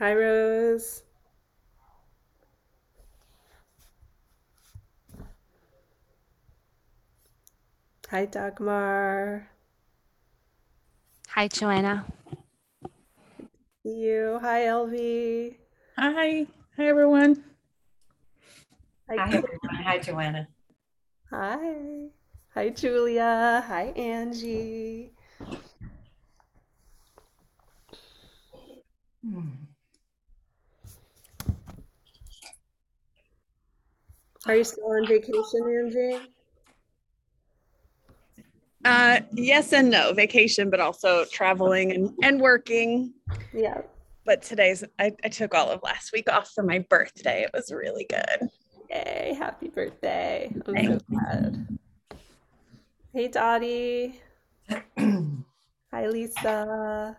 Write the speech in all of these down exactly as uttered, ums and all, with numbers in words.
Hi, Rose. Hi, Dagmar. Hi, Joanna. See you. Hi, Elvie. Hi, hi everyone. Hi, Hi, Kim. everyone. Hi, Joanna. Hi. Hi, Julia. Hi, Angie. Hmm. Are you still on vacation, Angie? Uh, yes and no, vacation, but also traveling and, and working. Yeah. But today's, I, I took all of last week off for my birthday. It was really good. Yay. Happy birthday. I'm so Thank glad. Hey, Dottie. you. Hi, Lisa.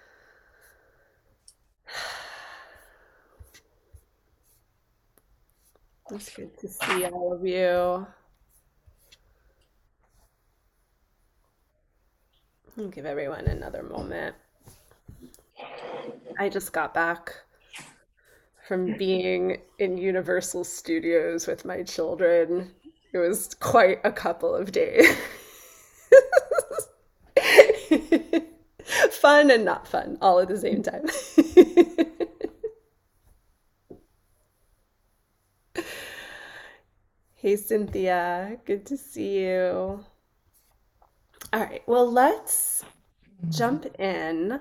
It's good to see all of you. I'll give everyone another moment. I just got back from being in Universal Studios with my children. It was quite a couple of days. Fun and not fun, all at the same time. Hey, Cynthia, good to see you. All right, well, let's jump in.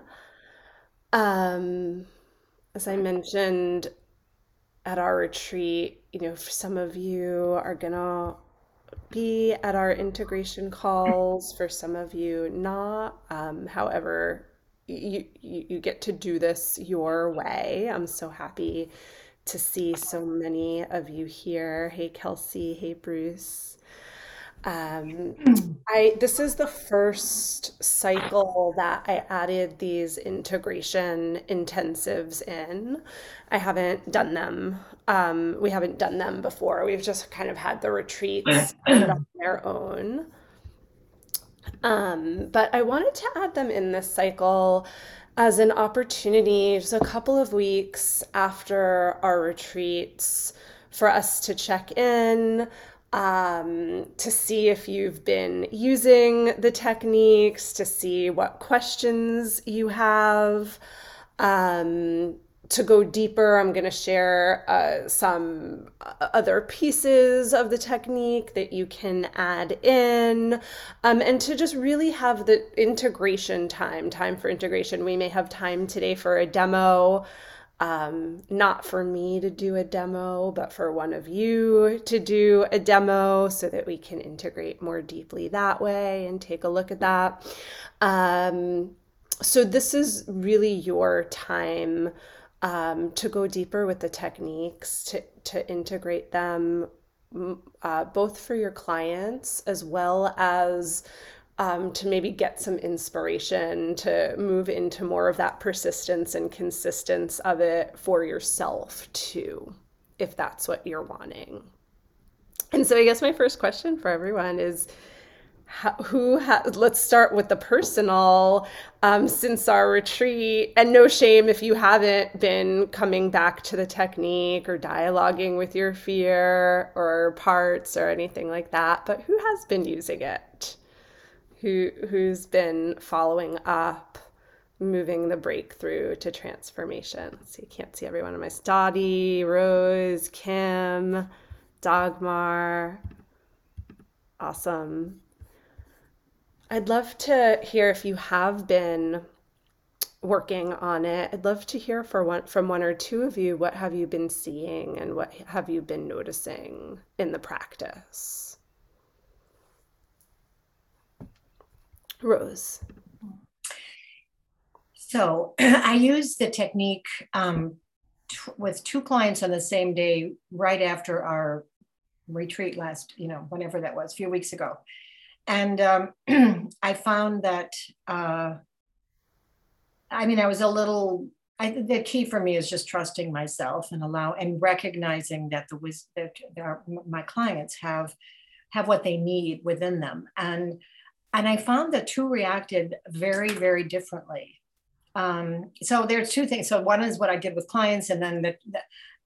Um, as I mentioned at our retreat, you know, for some of you are gonna be at our integration calls, for some of you not. Um, however, you, you you get to do this your way. I'm so happy to see so many of you here. Hey, Kelsey. Hey, Bruce. Um, I this is the first cycle that I added these integration intensives in. I haven't done them. Um, we haven't done them before. We've just kind of had the retreats on their own. Um, but I wanted to add them in this cycle as an opportunity, just a couple of weeks after our retreats, for us to check in, um, to see if you've been using the techniques, to see what questions you have. Um, to go deeper, I'm going to share uh, some uh, other pieces of the technique that you can add in, um, and to just really have the integration time, time for integration. We may have time today for a demo, um, not for me to do a demo, but for one of you to do a demo so that we can integrate more deeply that way and take a look at that. Um, so this is really your time, um, to go deeper with the techniques, to, to integrate them, uh, both for your clients as well as, um, to maybe get some inspiration to move into more of that persistence and consistency of it for yourself too, if that's what you're wanting. And so I guess my first question for everyone is, how, who ha- let's start with the personal, um, since our retreat, and no shame if you haven't been coming back to the technique or dialoguing with your fear or parts or anything like that, but who has been using it, who who's been following up, moving the breakthrough to transformation. Let's see, I can't see everyone on my Dottie, Rose, Kim, Dagmar. Awesome. I'd love to hear if you have been working on it. I'd love to hear for one, from one or two of you, what have you been seeing and what have you been noticing in the practice? Rose. So I used the technique um, t- with two clients on the same day, right after our retreat last, you know, whenever that was, a few weeks ago. And um, I found that, uh, I mean, I was a little, I, the key for me is just trusting myself and allow and recognizing that the wis- that our, my clients have have what they need within them. And and I found that two reacted very, very differently. Um, so there's two things. So one is what I did with clients, and then the, the,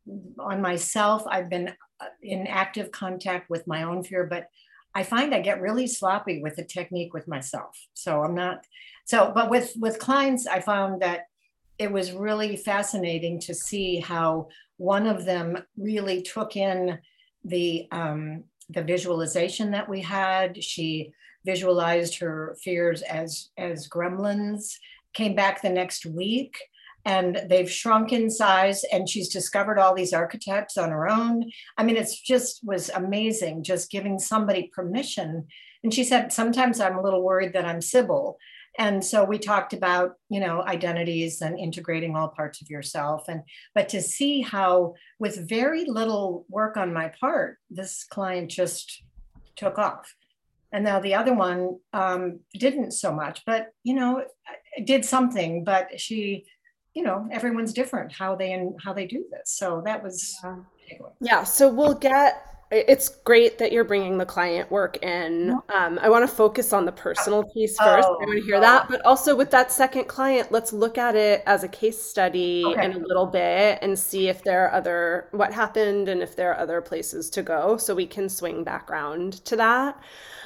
on myself, I've been in active contact with my own fear, but I find I get really sloppy with the technique with myself. So I'm not, so, but with, with clients, I found that it was really fascinating to see how one of them really took in the, um, the visualization that we had. She visualized her fears as, as gremlins, came back the next week, and they've shrunk in size, and she's discovered all these archetypes on her own. I mean, it's just was amazing, just giving somebody permission. And she said, sometimes I'm a little worried that I'm Sybil. And so we talked about, you know, identities and integrating all parts of yourself. And, but to see how with very little work on my part, this client just took off. And now the other one um, didn't so much, but, you know, did something, but she, you know, everyone's different how they and how they do this. So that was Yeah. Yeah, so we'll get, it's great that you're bringing the client work in. Um, I want to focus on the personal piece first. Oh, I want to hear that. But also with that second client, let's look at it as a case study okay. in a little bit and see if there are other, what happened and if there are other places to go so we can swing back around to that.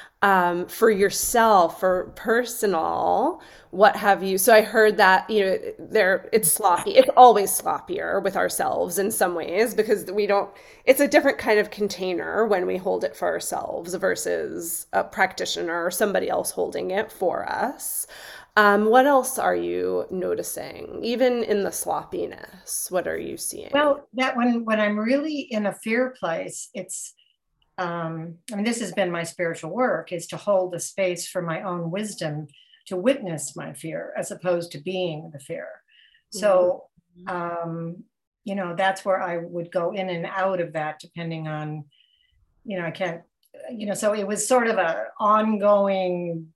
Um, for yourself, for personal, what have you? So I heard that, you know, there it's sloppy. It's always sloppier with ourselves in some ways because we don't, it's a different kind of container when we hold it for ourselves versus a practitioner or somebody else holding it for us. Um, what else are you noticing, even in the sloppiness? What are you seeing? Well, that when when I'm really in a fear place, it's um, I mean, this has been my spiritual work, is to hold a space for my own wisdom to witness my fear as opposed to being the fear. So, um, you know, that's where I would go in and out of that depending on, you know, I can't, you know, so it was sort of a ongoing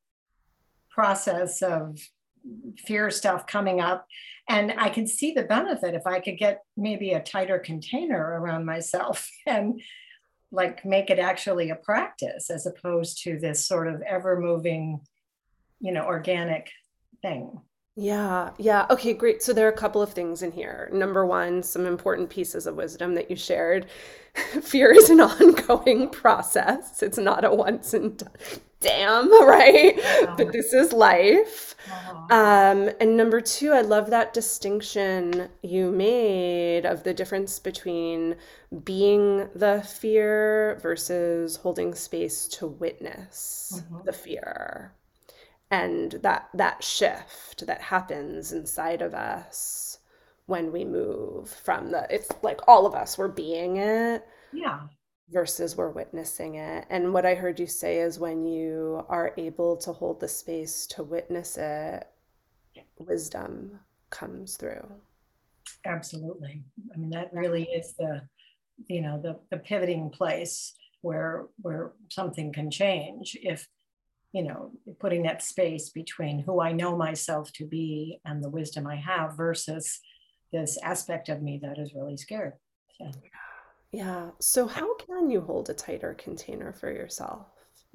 process of fear stuff coming up. And I can see the benefit if I could get maybe a tighter container around myself and like make it actually a practice as opposed to this sort of ever moving, you know, organic thing. Yeah, yeah. Okay, great. So there are a couple of things in here. Number one, some important pieces of wisdom that you shared. Fear is an ongoing process. It's not a once and done. Damn, right? But this is life. Um, and number two, I love that distinction you made of the difference between being the fear versus holding space to witness Mhm. the fear. And that that shift that happens inside of us when we move from the, it's like all of us, we're being it Yeah. versus we're witnessing it. And what I heard you say is when you are able to hold the space to witness it, wisdom comes through. Absolutely. I mean, that really is the, you know, the, the pivoting place where where something can change if, you know, putting that space between who I know myself to be and the wisdom I have versus this aspect of me that is really scared. So. Yeah. So how can you hold a tighter container for yourself?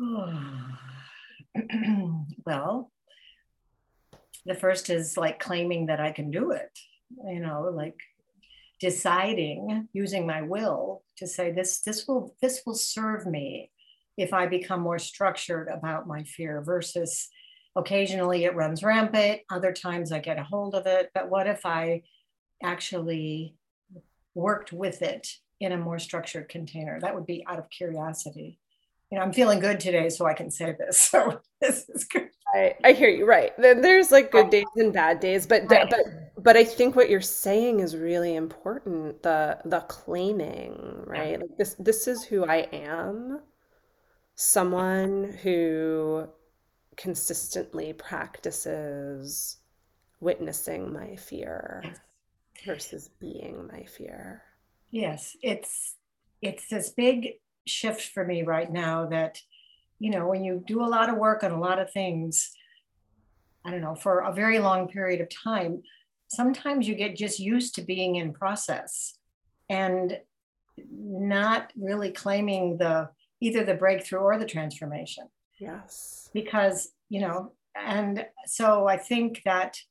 Well, the first is like claiming that I can do it, you know, like deciding using my will to say this this will this will serve me if I become more structured about my fear versus occasionally it runs rampant, other times I get a hold of it, but what if I actually worked with it in a more structured container? That would be out of curiosity. You know, I'm feeling good today, so I can say this. So this is good. I, I hear you, right. Then there's like good days and bad days, but th- Right. but but I think what you're saying is really important, the the claiming, Yeah. right? Like this this is who I am, someone who consistently practices witnessing my fear Yes. versus being my fear. Yes, it's it's this big shift for me right now that, you know, when you do a lot of work on a lot of things, I don't know, for a very long period of time, sometimes you get just used to being in process and not really claiming the either the breakthrough or the transformation Yes. because, you know, and so I think that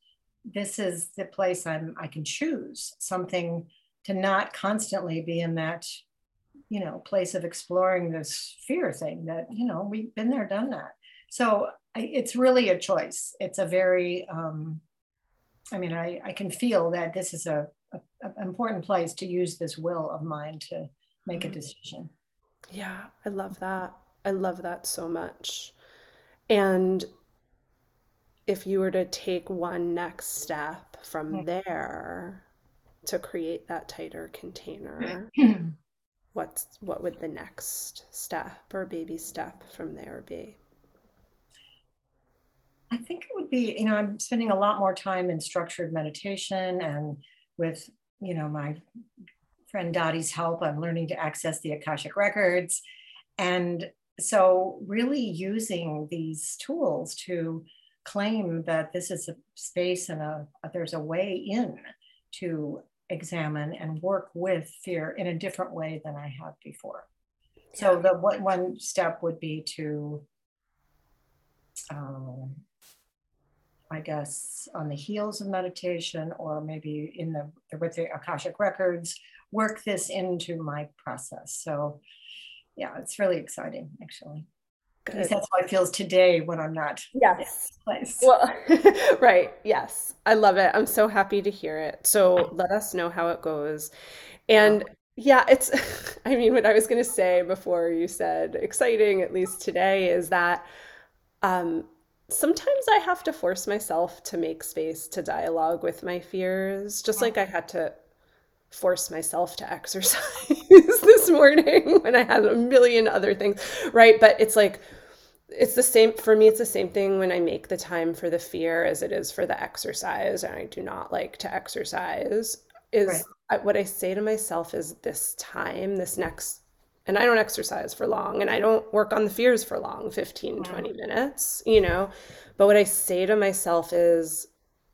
this is the place I'm, I can choose something to not constantly be in that, you know, place of exploring this fear thing that, you know, we've been there, done that. So I, it's really a choice. It's a very, um, I mean, I, I can feel that this is a, a, a important place to use this will of mine to make a decision. Yeah, I love that. I love that so much. And if you were to take one next step from there to create that tighter container, what's what would the next step or baby step from there be? I think it would be, you know, I'm spending a lot more time in structured meditation and with, you know, my friend Dottie's help, I'm learning to access the Akashic records. And so really using these tools to claim that this is a space and a, there's a way in to examine and work with fear in a different way than I have before. So the one, one step would be to, um, I guess, on the heels of meditation, or maybe in the with the Akashic records, work this into my process. So yeah, it's really exciting, actually. At least Good. that's how it feels today when I'm not in this Yes. place. Well, right. Yes. I love it. I'm so happy to hear it. So let us know how it goes. And yeah, it's, I mean, what I was going to say before you said exciting, at least today, is that um, sometimes I have to force myself to make space to dialogue with my fears, just like I had to force myself to exercise this morning when I had a million other things, right? But it's like, it's the same for me. It's the same thing when I make the time for the fear as it is for the exercise. And I do not like to exercise. Is Right. I, what I say to myself is this time, this next, and I don't exercise for long and I don't work on the fears for long, fifteen, twenty minutes, you know. But what I say to myself is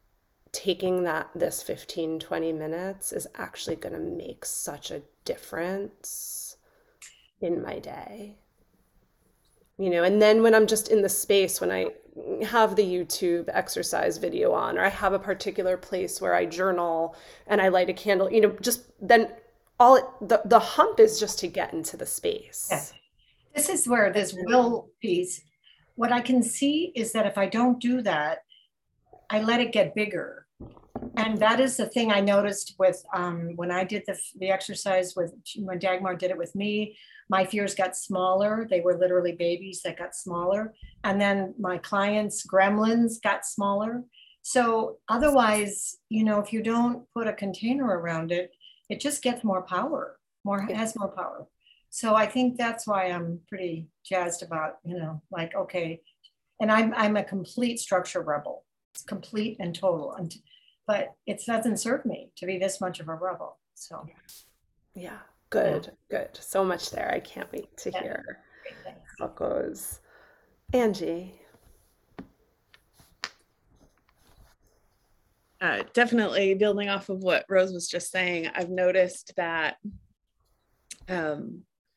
taking that this fifteen, twenty minutes is actually going to make such a difference in my day. You know, and then when I'm just in the space, when I have the YouTube exercise video on, or I have a particular place where I journal and I light a candle, you know, just then all it, the, the hump is just to get into the space. Yes. This is where this will piece, what I can see is that if I don't do that, I let it get bigger. And that is the thing I noticed with um, when I did the, the exercise with, when Dagmar did it with me, my fears got smaller. They were literally babies that got smaller. And then my clients' gremlins got smaller. So otherwise, you know, if you don't put a container around it, it just gets more power, more has more power. So I think that's why I'm pretty jazzed about, you know, like, okay. And I'm, I'm a complete structure rebel. It's complete and total. And but it doesn't serve me to be this much of a rebel. So Yeah, good, good. So much there. I can't wait to yeah, hear great, thanks. how it goes. Angie. Uh, definitely building off of what Rose was just saying, I've noticed that um,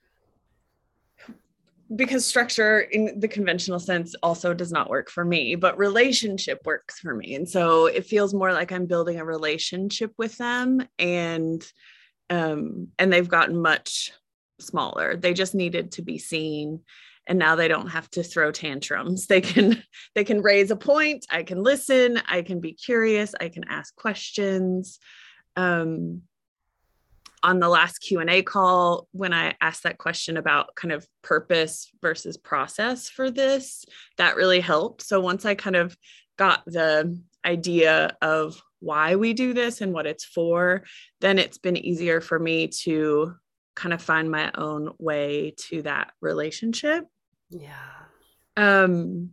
because structure in the conventional sense also does not work for me, but relationship works for me. And so it feels more like I'm building a relationship with them, and um, and they've gotten much smaller. They just needed to be seen. And now they don't have to throw tantrums. They can, they can raise a point. I can listen. I can be curious. I can ask questions. Um, on the last Q and A call, when I asked that question about kind of purpose versus process for this, that really helped. So once I kind of got the idea of why we do this and what it's for, then it's been easier for me to kind of find my own way to that relationship. Yeah. Um,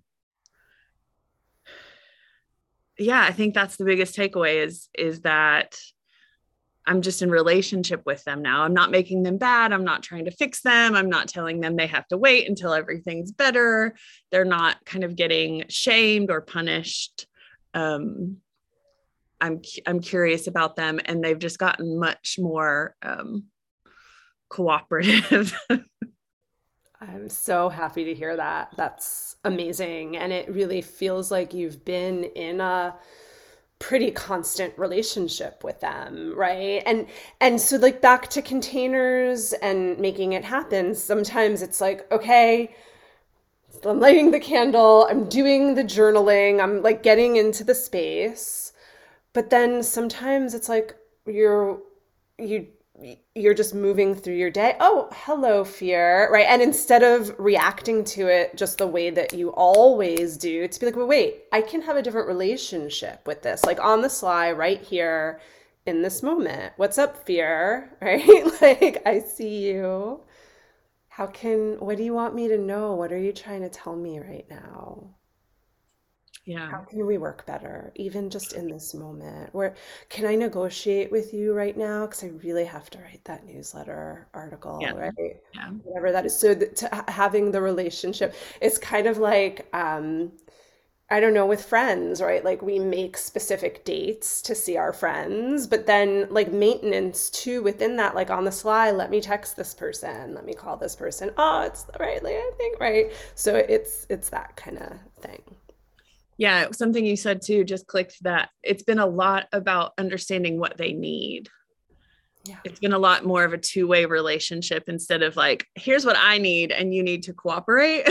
yeah, I think that's the biggest takeaway is, is that I'm just in relationship with them now. I'm not making them bad. I'm not trying to fix them. I'm not telling them they have to wait until everything's better. They're not kind of getting shamed or punished. Um, I'm, I'm curious about them, and they've just gotten much more um, cooperative. I'm so happy to hear that. That's amazing. And it really feels like you've been in a pretty constant relationship with them, right? And and so like back to containers and making it happen, sometimes it's like, okay, I'm lighting the candle, I'm doing the journaling, I'm like getting into the space. But then sometimes it's like you're you you're just moving through your day. Oh, hello, fear, right? And instead of reacting to it just the way that you always do, to be like, well, wait, I can have a different relationship with this, like on the sly, right here in this moment. What's up, fear? Right? Like, I see you. How can, what do you want me to know? What are you trying to tell me right now? Yeah. How can we work better, even just in this moment? Where can I negotiate with you right now? Because I really have to write that newsletter article, Yeah. right? Yeah. Whatever that is. So that to, ha- having the relationship, it's kind of like, um, I don't know, with friends, right? Like we make specific dates to see our friends, but then like maintenance too within that, like on the sly, let me text this person, let me call this person. Oh, it's right, like I think, right? So it's it's that kind of thing. Yeah, something you said too just clicked, that it's been a lot about understanding what they need. Yeah. It's been a lot more of a two-way relationship instead of like, here's what I need and you need to cooperate.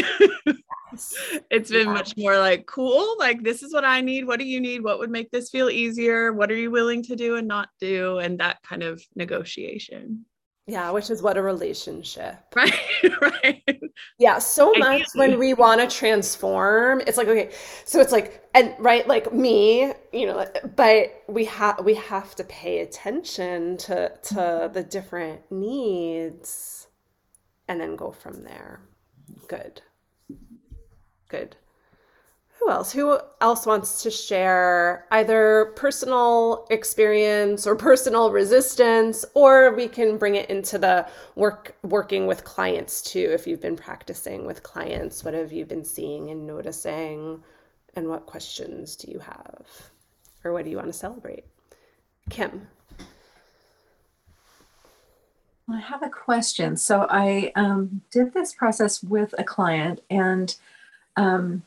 It's been Yeah. much more like, cool, like this is what I need. What do you need? What would make this feel easier? What are you willing to do and not do? And that kind of negotiation. Yeah, which is what a relationship. Right. Right. Yeah, so much when Ideally. we want to transform, it's like, okay, so it's like, and right, like me, you know, but we have we have to pay attention to to the different needs and then go from there. Good. Good. Who else? Who else wants to share either personal experience or personal resistance, or we can bring it into the work working with clients too. If you've been practicing with clients, what have you been seeing and noticing, and what questions do you have, or what do you want to celebrate? Kim. I have a question. So I um, did this process with a client, and um,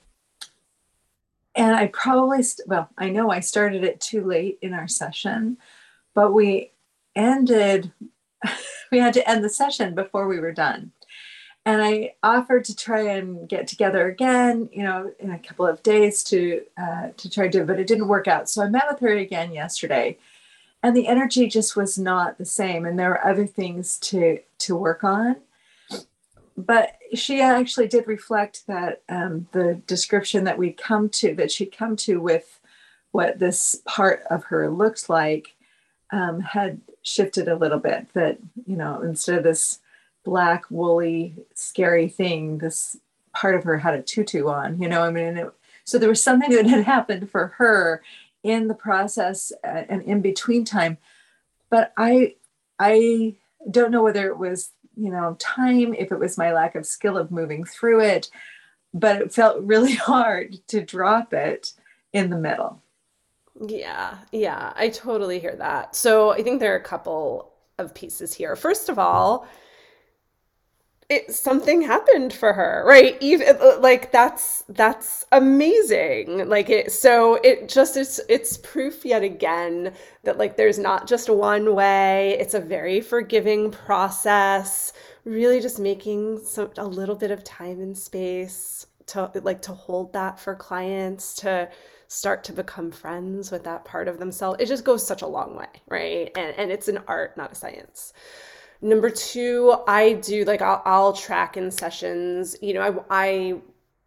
and I probably st- well, I know I started it too late in our session, but we ended. We had to end the session before we were done, and I offered to try and get together again, you know, in a couple of days to uh, to try to do it, but it didn't work out. So I met with her again yesterday, and the energy just was not the same, and there were other things to to work on. But she actually did reflect that um, the description that we come to that she'd come to with what this part of her looked like um, had shifted a little bit. That, you know, instead of this black woolly scary thing, this part of her had a tutu on, you know, I mean, it, so there was something that had happened for her in the process uh, and in between time. But I, I don't know whether it was, you know, time, if it was my lack of skill of moving through it, but it felt really hard to drop it in the middle. Yeah, yeah, I totally hear that. So I think there are a couple of pieces here. First of all, it something happened for her, right? Even like that's that's amazing. Like it, so it just it's it's proof yet again that like there's not just one way. It's a very forgiving process. Really just making some a little bit of time and space to like to hold that for clients to start to become friends with that part of themselves. It just goes such a long way, right? And and it's an art, not a science. Number two, I do like I'll, I'll track in sessions. You know, I, I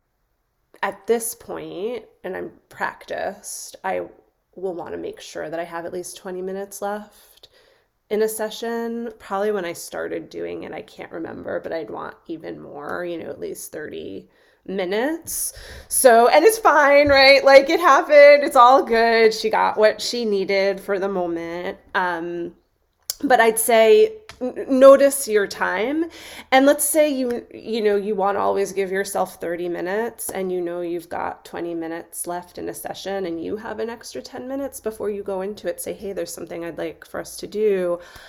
at this point, and I'm practiced, I will want to make sure that I have at least twenty minutes left in a session. Probably when I started doing it, I can't remember, but I'd want even more, you know, at least thirty minutes. So, and it's fine, right? Like it happened. It's all good. She got what she needed for the moment. Um, but I'd say notice your time, and let's say you you know you want to always give yourself thirty minutes, and you know you've got twenty minutes left in a session and you have an extra ten minutes before you go into it. Say, hey, there's something I'd like for us to do.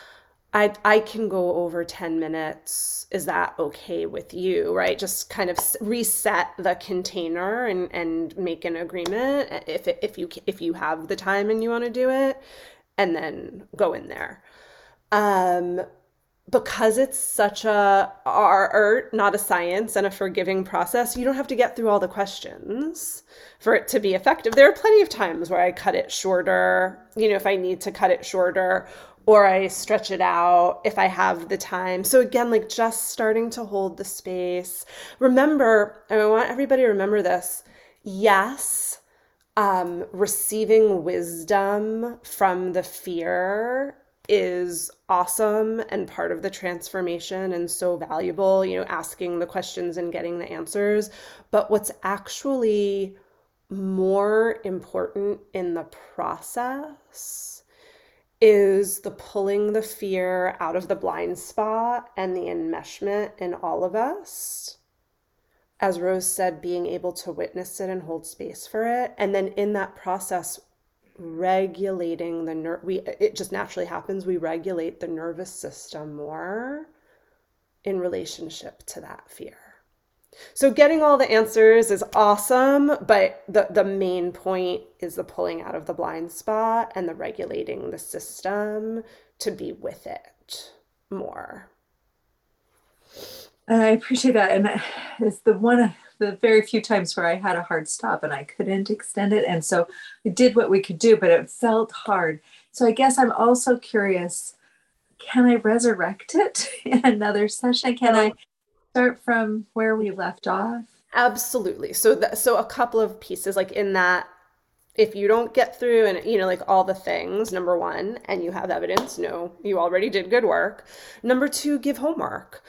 I I can go over ten minutes. Is that okay with you? Right? Just kind of s- reset the container and and make an agreement if it, if you ca- if you have the time and you want to do it, and then go in there. Um, because it's such a art, not a science, and a forgiving process, you don't have to get through all the questions for it to be effective. There are plenty of times where I cut it shorter, you know, if I need to cut it shorter, or I stretch it out if I have the time. So again, like just starting to hold the space. Remember, I want everybody to remember this. Yes, um, receiving wisdom from the fear is awesome and part of the transformation and so valuable, you know, asking the questions and getting the answers. But what's actually more important in the process is the pulling the fear out of the blind spot and the enmeshment in all of us. As Rose said, being able to witness it and hold space for it. And then in that process, regulating the ner- we it just naturally happens, we regulate the nervous system more in relationship to that fear. So getting all the answers is awesome, but the the main point is the pulling out of the blind spot and the regulating the system to be with it more. I appreciate that. And that is the one of the very few times where I had a hard stop and I couldn't extend it. And so we did what we could do, but it felt hard. So I guess I'm also curious, can I resurrect it in another session? Can I start from where we left off? Absolutely. So that, so a couple of pieces like in that, if you don't get through and you know like all the things, number one, and you have evidence, no, you already did good work. Number two, give homework.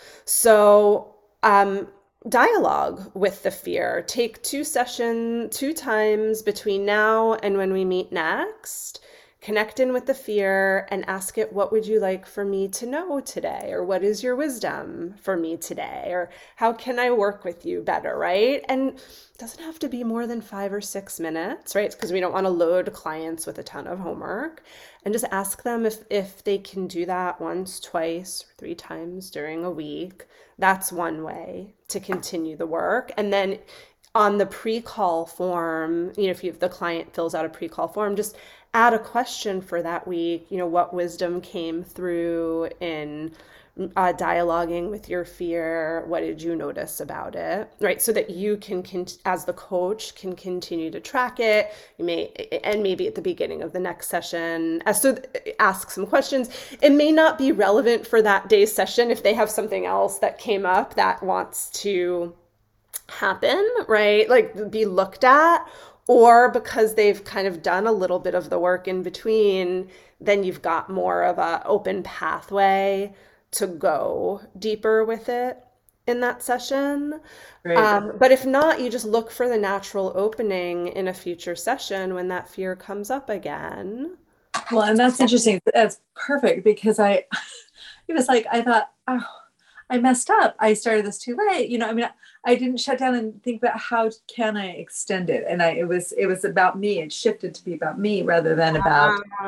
So um dialogue with the fear. Take two session, two times between now and when we meet next. Connect in with the fear and ask it, what would you like for me to know today? Or what is your wisdom for me today? Or how can I work with you better, right? And it doesn't have to be more than five or six minutes, right? Because we don't want to load clients with a ton of homework. And just ask them if, if they can do that once, twice, or three times during a week. That's one way to continue the work. And then on the pre-call form, you know, if you, if the client fills out a pre-call form, just add a question for that week. You know, what wisdom came through in uh, dialoguing with your fear? What did you notice about it? Right, so that you can, can, as the coach, can continue to track it. You may, and maybe at the beginning of the next session, as so ask some questions. It may not be relevant for that day's session if they have something else that came up that wants to happen, right? Like be looked at, or because they've kind of done a little bit of the work in between, then you've got more of a open pathway to go deeper with it in that session. Right. Um, but if not, you just look for the natural opening in a future session when that fear comes up again. Well, and that's interesting. That's perfect because I, it was like, I thought, oh, I messed up. I started this too late. You know, I mean, I didn't shut down and think about how can I extend it. And I, it was, it was about me. It shifted to be about me rather than about. Uh,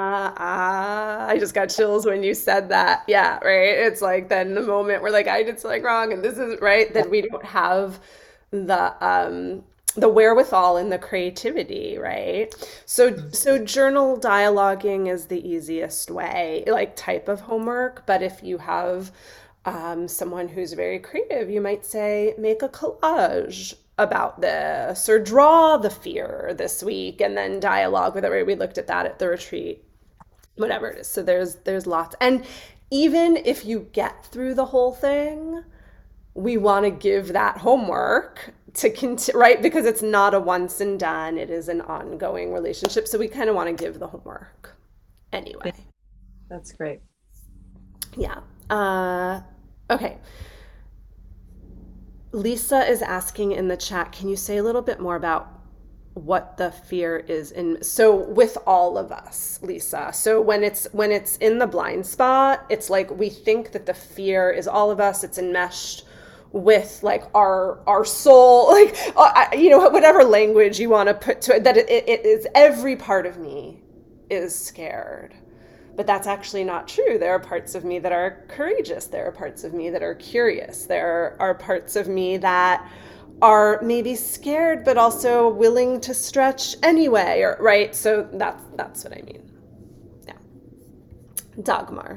uh, I just got chills when you said that. Yeah, right. It's like then the moment we're like, I did something wrong, and this is right. That we don't have the um the wherewithal and the creativity, right? So so journal dialoguing is the easiest way, like type of homework. But if you have um, someone who's very creative, you might say, make a collage about this or draw the fear this week and then dialogue with it. We looked at that at the retreat, whatever it is. So there's there's lots. And even if you get through the whole thing, we want to give that homework to continue, right? Because it's not a once and done. It is an ongoing relationship. So we kind of want to give the homework anyway. That's great. Yeah. Uh, okay. Lisa is asking in the chat, can you say a little bit more about what the fear is in, so with all of us, Lisa? So when it's when it's in the blind spot, it's like we think that the fear is all of us. It's enmeshed with like our our soul, like uh, you know, whatever language you want to put to it, that it, it is every part of me is scared. But that's actually not true. There are parts of me that are courageous. There are parts of me that are curious. There are parts of me that are maybe scared, but also willing to stretch anyway, or, right? So that's that's what I mean. Yeah. Dagmar.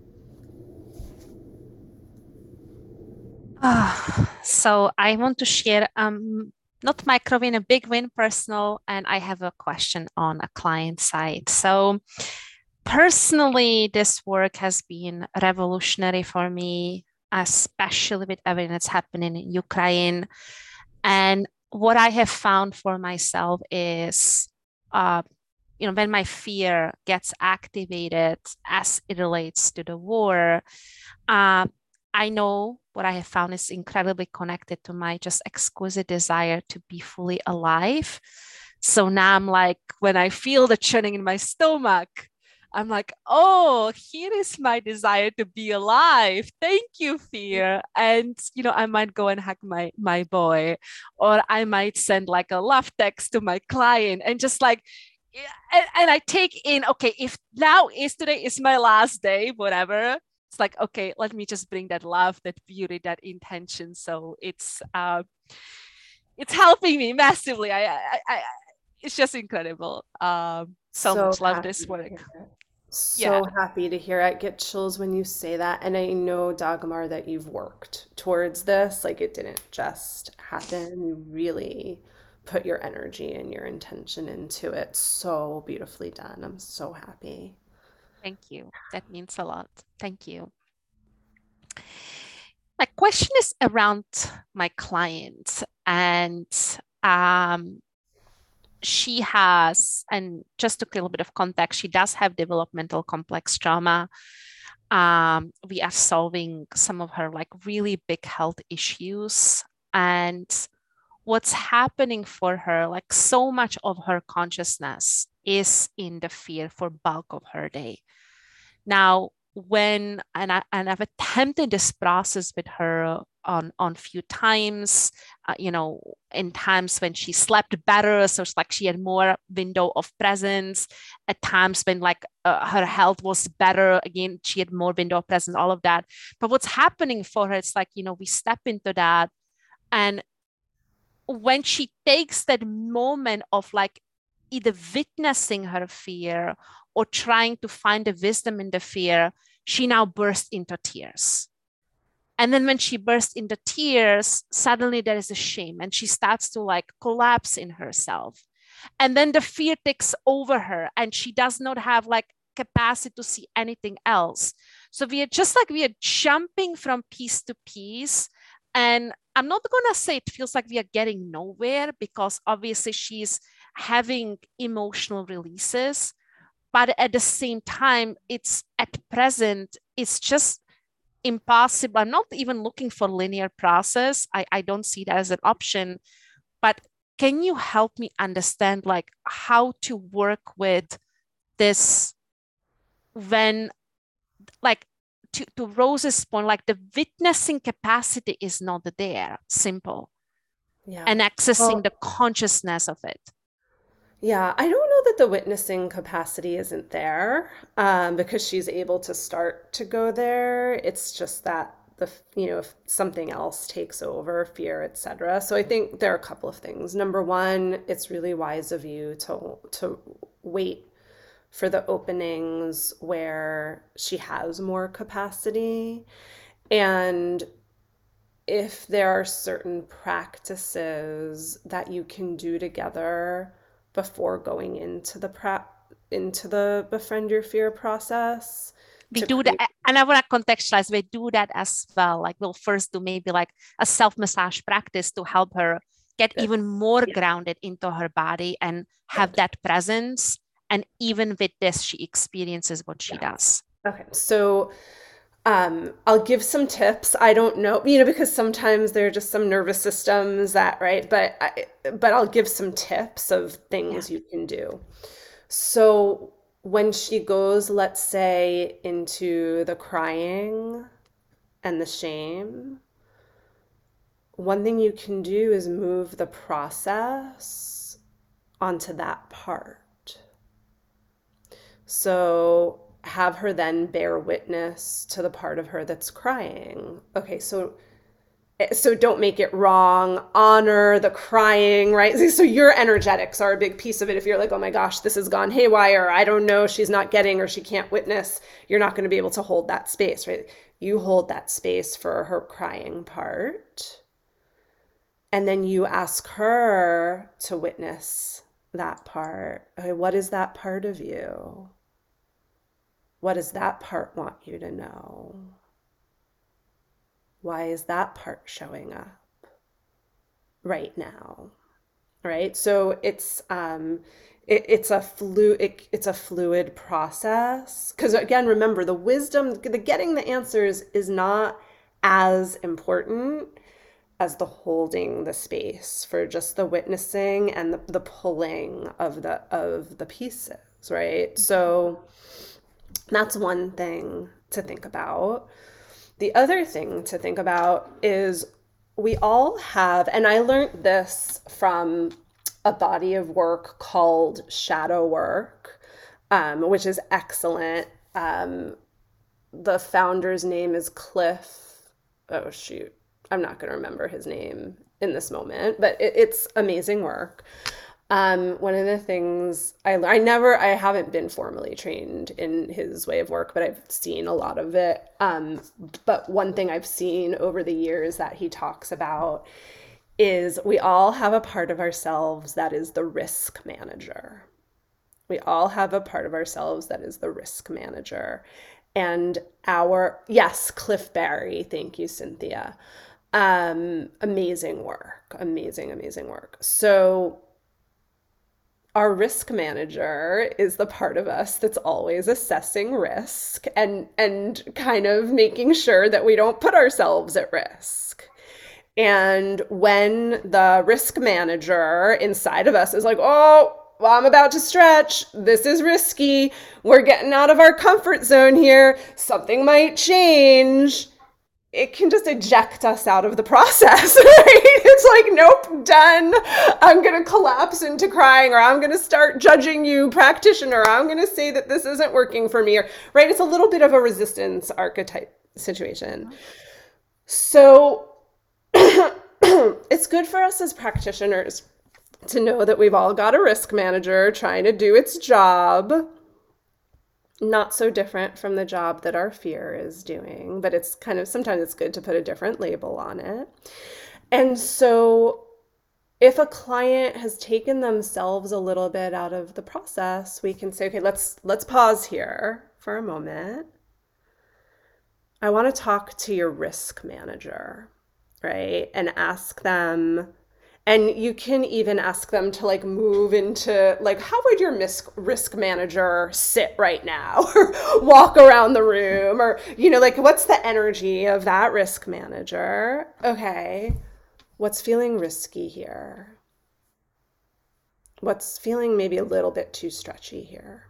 Ah, so I want to share um not micro win, a big win personal, and I have a question on a client side. So personally, this work has been revolutionary for me, especially with everything that's happening in Ukraine. And what I have found for myself is, uh, you know, when my fear gets activated as it relates to the war, uh, I know what I have found is incredibly connected to my just exquisite desire to be fully alive. So now I'm like, when I feel the churning in my stomach, I'm like, oh, here is my desire to be alive. Thank you, fear. And, you know, I might go and hug my, my boy, or I might send like a love text to my client and just like, and, and I take in, okay, if now is today is my last day, whatever, it's like, okay, let me just bring that love, that beauty, that intention. So it's, uh, it's helping me massively. I, I, I it's just incredible. Um, so, So much love happy this to work. hear it. Yeah. So happy to hear it. Get chills when you say that. And I know, Dagmar, that you've worked towards this. Like it didn't just happen. You really put your energy and your intention into it. So beautifully done. I'm so happy. Thank you. That means a lot. Thank you. My question is around my client, and um, she has, and just to give a little bit of context, she does have developmental complex trauma. Um, we are solving some of her like really big health issues, and what's happening for her, like so much of her consciousness is in the fear for bulk of her day. Now, when and I and I've attempted this process with her on on few times, uh, you know, in times when she slept better, so it's like she had more window of presence. At times when like uh, her health was better, again she had more window of presence. All of that. But what's happening for her? It's like, you know, we step into that, and when she takes that moment of like either witnessing her fear or trying to find the wisdom in the fear, she now bursts into tears. And then when she bursts into tears, suddenly there is a shame and she starts to like collapse in herself. And then the fear takes over her and she does not have like capacity to see anything else. So we are just like we are jumping from piece to piece. And I'm not going to say it feels like we are getting nowhere, because obviously she's having emotional releases. But at the same time, it's at present, it's just impossible. I'm not even looking for linear process. I, I don't see that as an option. But can you help me understand like how to work with this when, like, to, to Rose's point, like the witnessing capacity is not there, simple, Yeah. and accessing Well, the consciousness of it. yeah, I don't know that the witnessing capacity isn't there, um, because she's able to start to go there. It's just that the, you know, if something else takes over, fear, et cetera. So I think there are a couple of things. Number one, it's really wise of you to to wait for the openings where she has more capacity. And if there are certain practices that you can do together before going into the prep into the befriend your fear process We to do that, create. and I want to contextualize. We do that as well. Like we'll first do maybe like a self massage practice to help her get Good. even more Yeah, grounded into her body and have good. that presence. And even with this, she experiences what she Yeah. does. Okay. So um, I'll give some tips. I don't know, you know, because sometimes there are just some nervous systems that, right? But I, but I'll give some tips of Yeah. things you can do. So when she goes, let's say, into the crying and the shame, one thing you can do is move the process onto that part. So have her then bear witness to the part of her that's crying. Okay, so so don't make it wrong. Honor the crying, right? So your energetics are a big piece of it. If you're like, oh my gosh, this has gone haywire, I don't know, she's not getting or she can't witness, you're not going to be able to hold that space, right? You hold that space for her crying part. And then you ask her to witness that part. Okay, what is that part of you? What does that part want you to know? Why is that part showing up right now? Right? So it's um it, it's a flu it, it's a fluid process. Because again, remember, the wisdom, the getting the answers is not as important as the holding the space for just the witnessing and the, the pulling of the of the pieces, right? So that's one thing to think about. The other thing to think about is we all have, and I learned this from a body of work called Shadow Work, um, which is excellent. Um, the founder's name is Cliff. Oh, shoot. I'm not going to remember his name in this moment, but it, it's amazing work. Um, one of the things I I never, I haven't been formally trained in his way of work, but I've seen a lot of it. Um, but one thing I've seen over the years that he talks about is we all have a part of ourselves that is the risk manager. We all have a part of ourselves that is the risk manager. And our, yes, Cliff Barry, thank you, Cynthia. Um, amazing work, amazing, amazing work. So our risk manager is the part of us that's always assessing risk and and kind of making sure that we don't put ourselves at risk. And when the risk manager inside of us is like, oh, well, I'm about to stretch, this is risky, we're getting out of our comfort zone here, something might change, it can just eject us out of the process, right? It's like, nope, done. I'm going to collapse into crying, or I'm going to start judging you, practitioner. I'm going to say that this isn't working for me, or, right? It's a little bit of a resistance archetype situation. So it's good for us as practitioners to know that we've all got a risk manager trying to do its job. Not so different from the job that our fear is doing, but it's kind of, sometimes it's good to put a different label on it. And so if a client has taken themselves a little bit out of the process, we can say, okay, let's let's pause here for a moment. I want to talk to your risk manager, right? And ask them, and you can even ask them to like move into like, how would your risk risk manager sit right now, or walk around the room, or, you know, like, what's the energy of that risk manager? Okay, what's feeling risky here? What's feeling maybe a little bit too stretchy here?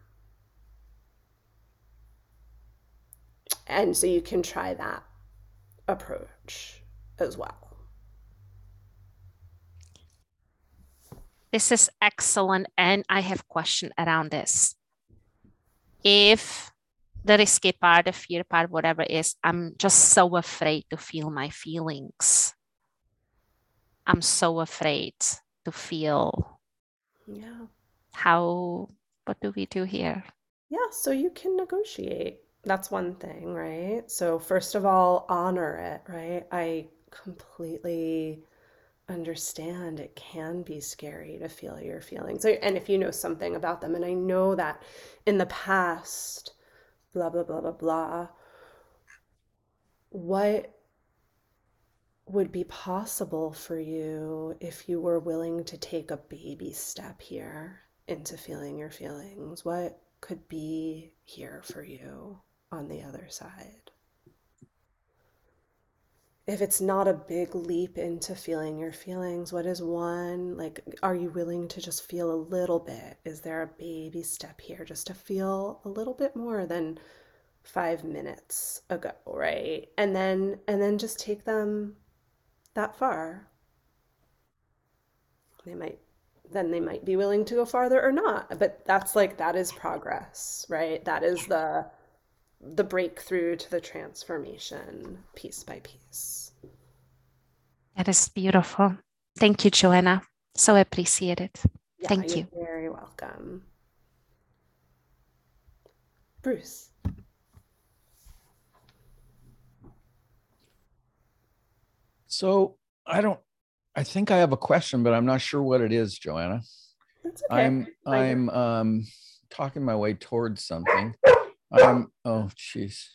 And so you can try that approach as well. This is excellent, and I have a question around this. If the risky part, the fear part, whatever it is, I'm just so afraid to feel my feelings. I'm so afraid to feel. Yeah. How, what do we do here? Yeah, so you can negotiate. That's one thing, right? So first of all, honor it, right? I completely understand it can be scary to feel your feelings. And if you know something about them, and I know that in the past, blah, blah, blah, blah, blah, what would be possible for you if you were willing to take a baby step here into feeling your feelings? What could be here for you on the other side? If it's not a big leap into feeling your feelings, what is one, like, are you willing to just feel a little bit? Is there a baby step here just to feel a little bit more than five minutes ago, right? And then, and then just take them that far. They might, then they might be willing to go farther or not, but that's like, that is progress, right? That is the the breakthrough to the transformation piece by piece. That is beautiful. Thank you, Joanna. So appreciate it. Yeah, Thank you're you. very welcome. Bruce. So I don't, I think I have a question, but I'm not sure what it is, Joanna. That's okay. I'm, I'm um, talking my way towards something. I'm, oh, geez.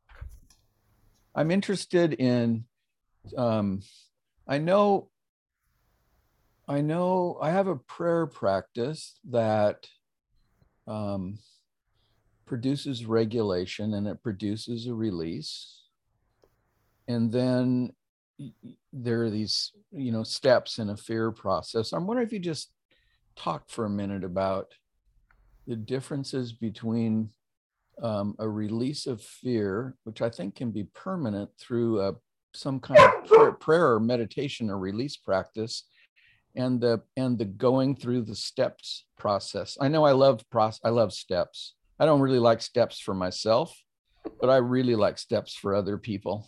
I'm interested in, um, I know, I know I have a prayer practice that um, produces regulation and it produces a release. And then there are these, you know, steps in a fear process. I'm wondering if you just talk for a minute about the differences between um, a release of fear, which I think can be permanent through a, some kind of prayer, prayer or meditation or release practice, and the and the going through the steps process. I know I love process. I love steps. I don't really like steps for myself, but I really like steps for other people.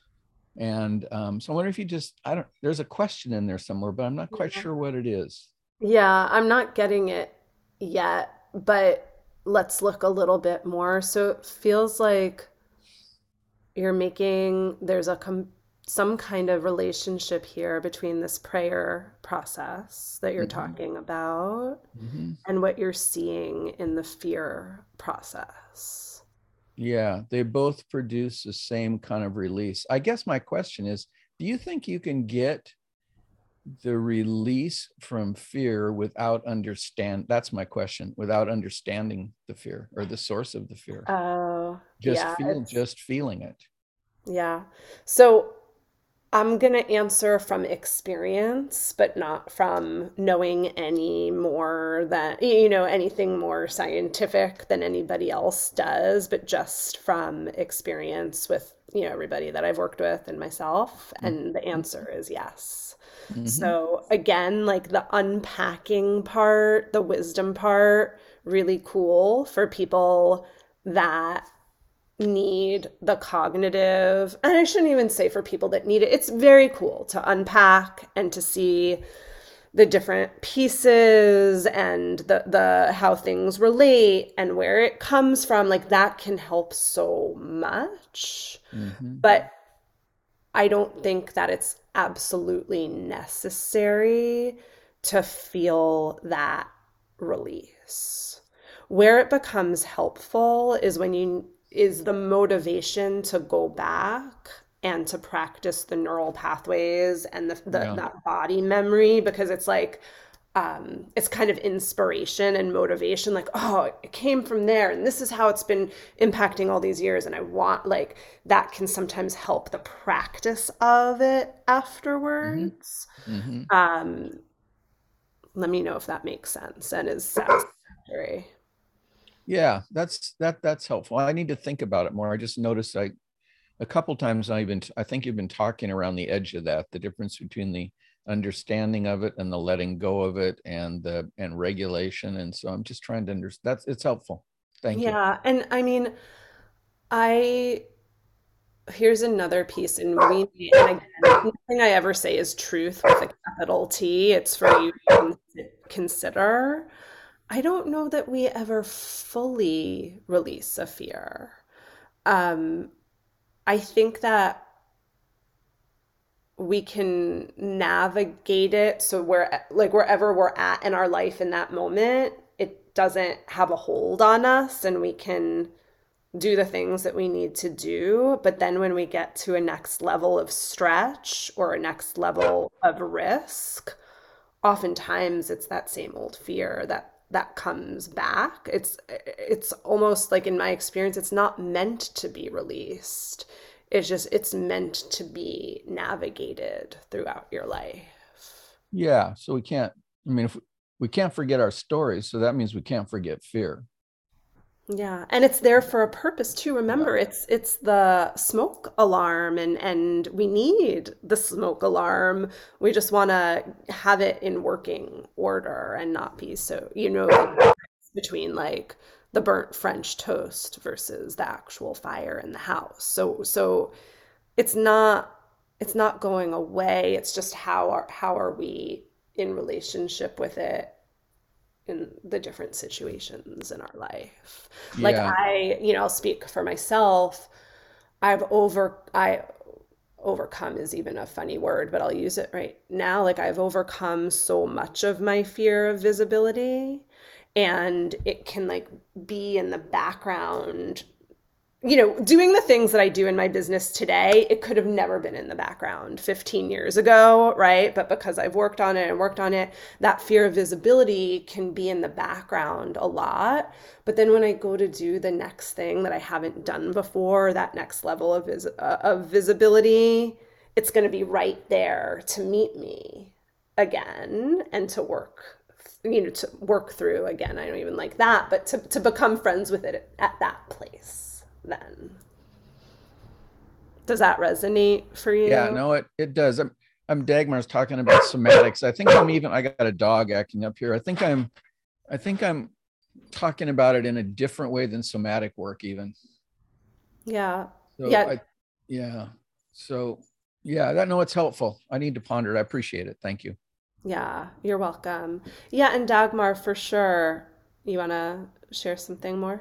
And um, so I wonder if you just, I don't, there's a question in there somewhere, but I'm not quite Yeah. sure what it is. Yeah, I'm not getting it yet, but let's look a little bit more. So it feels like you're making, there's a com some kind of relationship here between this prayer process that you're Mhm. talking about Mm-hmm. and what you're seeing in the fear process. Yeah, they both produce the same kind of release. I guess my question is, do you think you can get the release from fear without understand? That's my question, without understanding the fear or the source of the fear. Oh, Just yeah, feel, it's, just feeling it. yeah. So I'm going to answer from experience, but not from knowing any more than, you know, anything more scientific than anybody else does, but just from experience with, you know, everybody that I've worked with and myself. And the answer is yes. Mm-hmm. So again, like the unpacking part, the wisdom part, really cool for people that need the cognitive, and I shouldn't even say for people that need it. It's very cool to unpack and to see the different pieces and the the how things relate and where it comes from. Like that can help so much. Mm-hmm. But I don't think that it's absolutely necessary to feel that release. Where it becomes helpful is when you is the motivation to go back and to practice the neural pathways and the, the Yeah. that body memory, because it's like um, it's kind of inspiration and motivation, like, oh, it came from there and this is how it's been impacting all these years. And I want, like, that can sometimes help the practice of it afterwards. Mm-hmm. Um, let me know if that makes sense and is satisfactory. Yeah, that's that that's helpful. I need to think about it more. I just noticed I a couple times I've been I think you've been talking around the edge of that, the difference between the understanding of it and the letting go of it and the and regulation. And so I'm just trying to understand. That's it's helpful. Thank you. Yeah, and I mean, I here's another piece, and we and again, nothing I ever say is truth with a capital T. It's for you to consider. I don't know that we ever fully release a fear. Um, I think that we can navigate it so where like wherever we're at in our life in that moment, it doesn't have a hold on us and we can do the things that we need to do. But then when we get to a next level of stretch or a next level of risk, oftentimes it's that same old fear that that comes back. It's it's almost like, in my experience, it's not meant to be released. It's just it's meant to be navigated throughout your life. Yeah. So we can't, I mean, if we, we can't forget our stories, so that means we can't forget fear. Yeah, and it's there for a purpose too. Remember, it's it's the smoke alarm, and and we need the smoke alarm. We just want to have it in working order and not be so, you know, the difference between like the burnt French toast versus the actual fire in the house. So so it's not it's not going away. It's just how are how are we in relationship with it in the different situations in our life. Like Yeah. I, you know, I'll speak for myself. I've over I overcome is even a funny word, but I'll use it right now. Like I've overcome so much of my fear of visibility, and it can like be in the background, you know, doing the things that I do in my business today. It could have never been in the background fifteen years ago, right? But because I've worked on it and worked on it, that fear of visibility can be in the background a lot. But then when I go to do the next thing that I haven't done before, that next level of, vis- uh, of visibility, it's going to be right there to meet me again and to work, you know, to work through again. I don't even like that, but to, to become friends with it at that place. Then does that resonate for you? Yeah, no, it, it does. I'm, I'm Dagmar's talking about somatics. I think I'm even, I got a dog acting up here. I think I'm, I think I'm talking about it in a different way than somatic work even. Yeah. So Yeah. I, yeah. So yeah, that, no, it's helpful. I need to ponder it. I appreciate it. Thank you. Yeah, you're welcome. Yeah, and Dagmar, for sure. You want to share something more?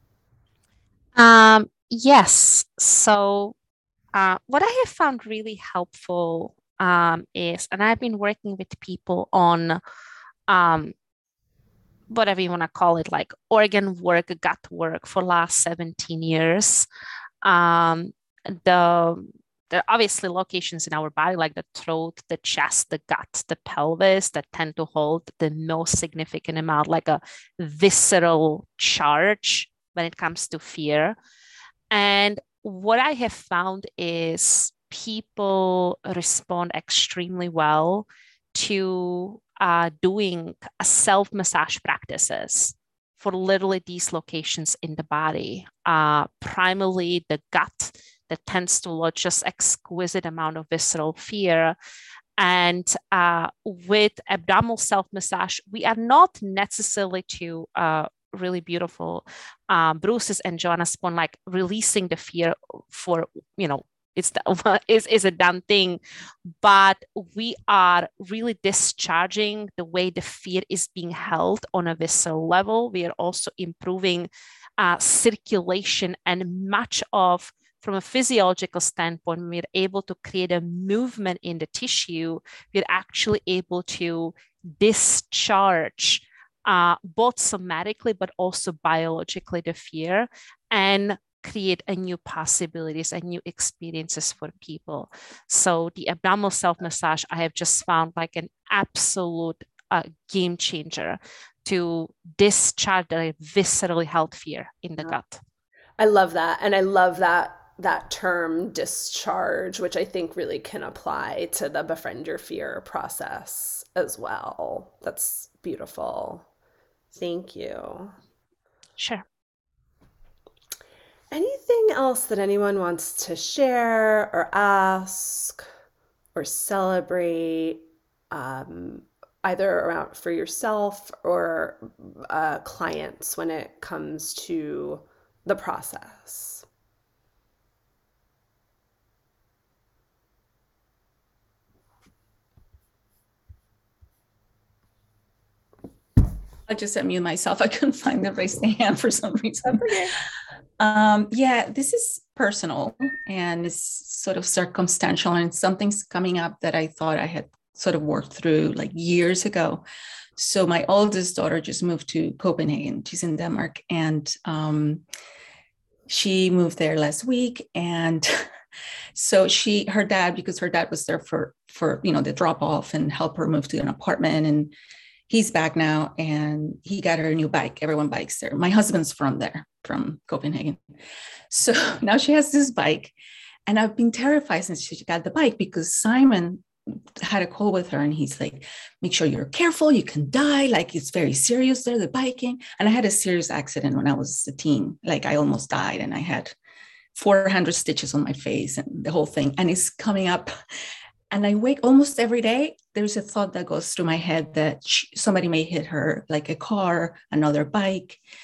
Um, yes. So, uh, what I have found really helpful um, is, and I've been working with people on um, whatever you want to call it, like organ work, gut work for last seventeen years. Um, the there are obviously locations in our body like the throat, the chest, the gut, the pelvis that tend to hold the most significant amount, like a visceral charge when it comes to fear. And what I have found is people respond extremely well to uh, doing self massage practices for literally these locations in the body. Uh, primarily the gut that tends to lodge just exquisite amount of visceral fear. And uh, with abdominal self massage, we are not necessarily to uh, really beautiful um, Bruce's and Joanna's point, like releasing the fear for, you know, it's the, is, is a done thing, but we are really discharging the way the fear is being held on a visceral level. We are also improving uh, circulation, and much of, from a physiological standpoint, we're able to create a movement in the tissue. We're actually able to discharge uh, both somatically, but also biologically the fear, and create a new possibilities and new experiences for people. So the abdominal self-massage, I have just found like an absolute uh, game changer to discharge the viscerally held fear in the gut. I love that. And I love that that term discharge, which I think really can apply to the befriend your fear process as well. That's beautiful. Thank you. Sure. Anything else that anyone wants to share or ask or celebrate, um, either around for yourself or uh, clients when it comes to the process? I just unmute myself. I couldn't find the raise the hand for some reason. That's okay. Um, yeah, this is personal and it's sort of circumstantial, and something's coming up that I thought I had sort of worked through like years ago. So my oldest daughter just moved to Copenhagen. She's in Denmark, and um, she moved there last week. And so she, her dad, because her dad was there for, for, you know, the drop off and help her move to an apartment, and he's back now, and he got her a new bike. Everyone bikes there. My husband's from there, from Copenhagen. So now she has this bike, and I've been terrified since she got the bike, because Simon had a call with her, and he's like, make sure you're careful, you can die. Like, it's very serious there, the biking. And I had a serious accident when I was a teen. Like, I almost died, and I had four hundred stitches on my face and the whole thing. And it's coming up. And I wake almost every day. There's a thought that goes through my head that she, somebody may hit her, like a car, another bike.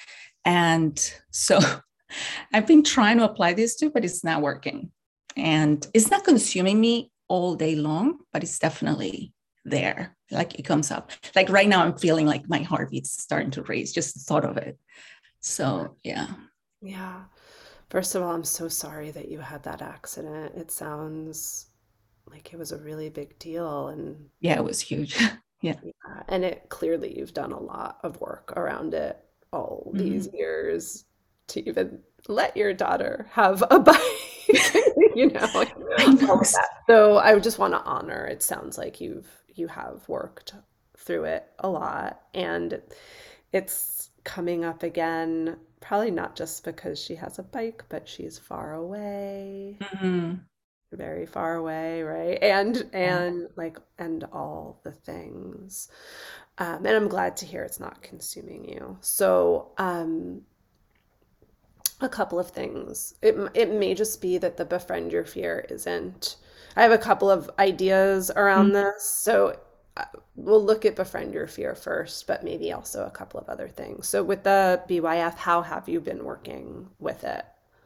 And so I've been trying to apply this too, but it's not working. And it's not consuming me all day long, but it's definitely there. Like it comes up. Like right now, I'm feeling like my heartbeat's starting to raise, just the thought of it. So, yeah. Yeah. First of all, I'm so sorry that you had that accident. It sounds like it was a really big deal. And Yeah, it was huge. Yeah. yeah, and it clearly you've done a lot of work around it all Mhm. these years to even let your daughter have a bike, you know, I know. all of that. So I just want to honor, it sounds like you've you have worked through it a lot, and it's coming up again, probably not just because she has a bike, but she's far away, Mhm. very far away, right? And Yeah. and like and all the things. Um, and I'm glad to hear it's not consuming you. So, um, a couple of things. It m- it may just be that the befriend your fear isn't. I have a couple of ideas around Mhm. this. So, uh, we'll look at befriend your fear first, but maybe also a couple of other things. So, with the B Y F, how have you been working with it?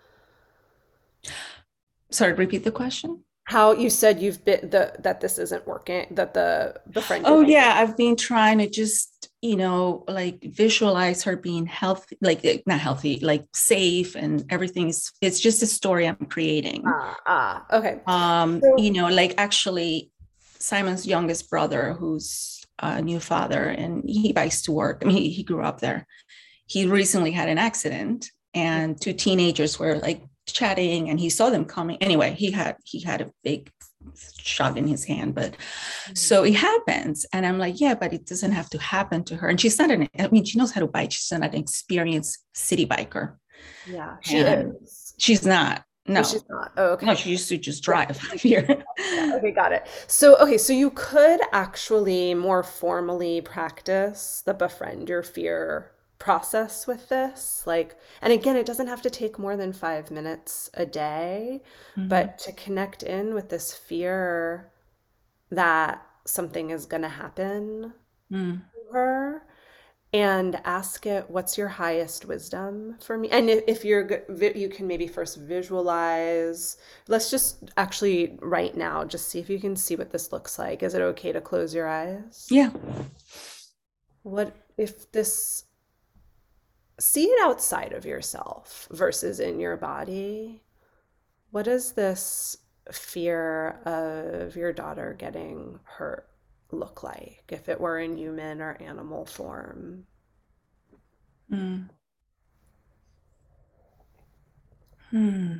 Sorry, repeat the question. How you said you've been the that this isn't working, that the befriend your Oh, fear. yeah. I've been trying to just, you know, like visualize her being healthy, like eh, not healthy, like safe and everything is, it's just a story I'm creating. Ah, ah, okay. Um, So, you know, like actually Simon's youngest brother, who's a new father and he bikes to work. I mean, he, he grew up there. He recently had an accident and two teenagers were like chatting and he saw them coming. Anyway, he had he had a big shot in his hand, but so it happens. And I'm like, yeah, but it doesn't have to happen to her. And she's not an, I mean, she knows how to bike. She's not an experienced city biker. yeah, she And is. she's not. Oh, she's No, not. Oh, no, okay. she used to just Yeah. drive here. Yeah, okay, got it. So, okay, so you could actually more formally practice the befriend your fear process with this. Like, and again, it doesn't have to take more than five minutes a day, Mhm. but to connect in with this fear that something is going to happen Mm. to her and ask it, what's your highest wisdom for me? And if, if you're good, vi- you can maybe first visualize. Let's just actually right now, just see if you can see what this looks like. Is it okay to close your eyes? Yeah. What if this, see it outside of yourself versus in your body? What does this fear of your daughter getting hurt look like if it were in human or animal form? Mm. Hmm.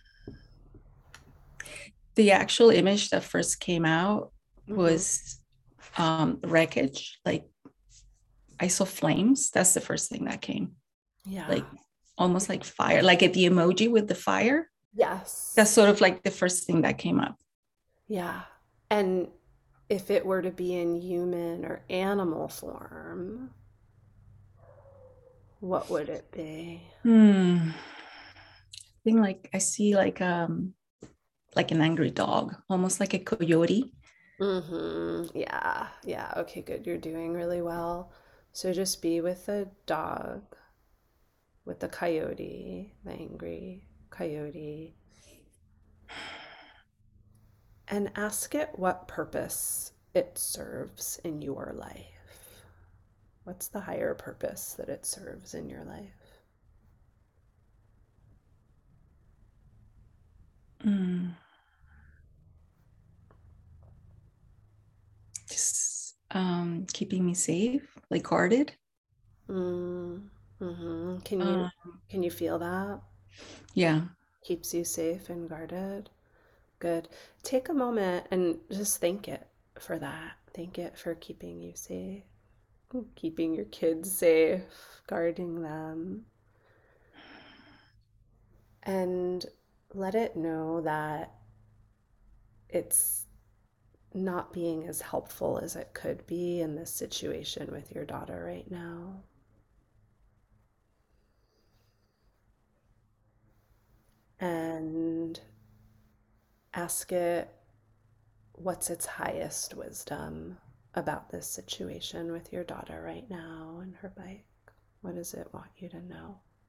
The actual image that first came out Mhm. was um, wreckage. Like I saw flames. That's the first thing that came. Yeah. Like almost like fire, like at the emoji with the fire. Yes. That's sort of like the first thing that came up. Yeah. And if it were to be in human or animal form, what would it be? Hmm. I think like I see like um like an angry dog, almost like a coyote. Mm-hmm. Yeah. Yeah. Okay, good. You're doing really well. So just be with the dog, with the coyote, the angry coyote, and ask it what purpose it serves in your life. What's the higher purpose that it serves in your life? Mm. Just um keeping me safe, like guarded. Mm, hmm Can you Um, can you feel that? yeah. Keeps you safe and guarded? Good. Take a moment and just thank it for that. Thank it for keeping you safe, keeping your kids safe, guarding them, and let it know that it's not being as helpful as it could be in this situation with your daughter right now. And ask it, what's its highest wisdom about this situation with your daughter right now and her bike? What does it want you to know?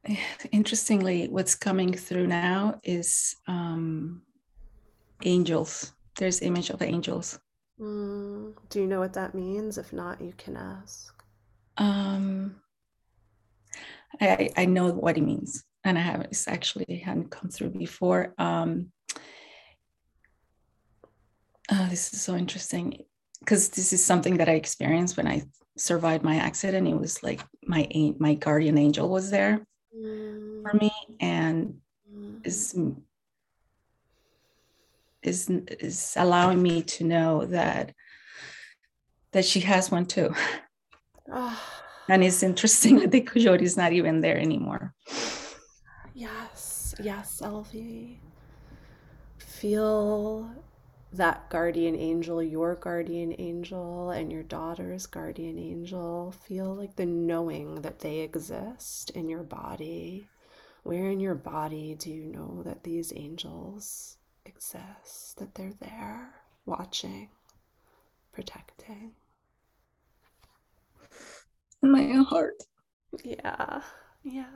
interestingly, what's coming through now is um, angels. There's image of angels. Mm, do you know what that means? If not, you can ask. Um, I, I know what it means, and I haven't, it's actually hadn't come through before. Um, oh, this is so interesting, because this is something that I experienced when I survived my accident. It was like my my guardian angel was there Mm, for me, and mm. is is is allowing me to know that that she has one too. Ah, And it's interesting that the coyote is not even there anymore. yes, yes, Elvie. Feel that guardian angel, your guardian angel, and your daughter's guardian angel. Feel like the knowing that they exist in your body. Where in your body do you know that these angels exist, that they're there, watching, protecting? In my heart. Yeah, yeah.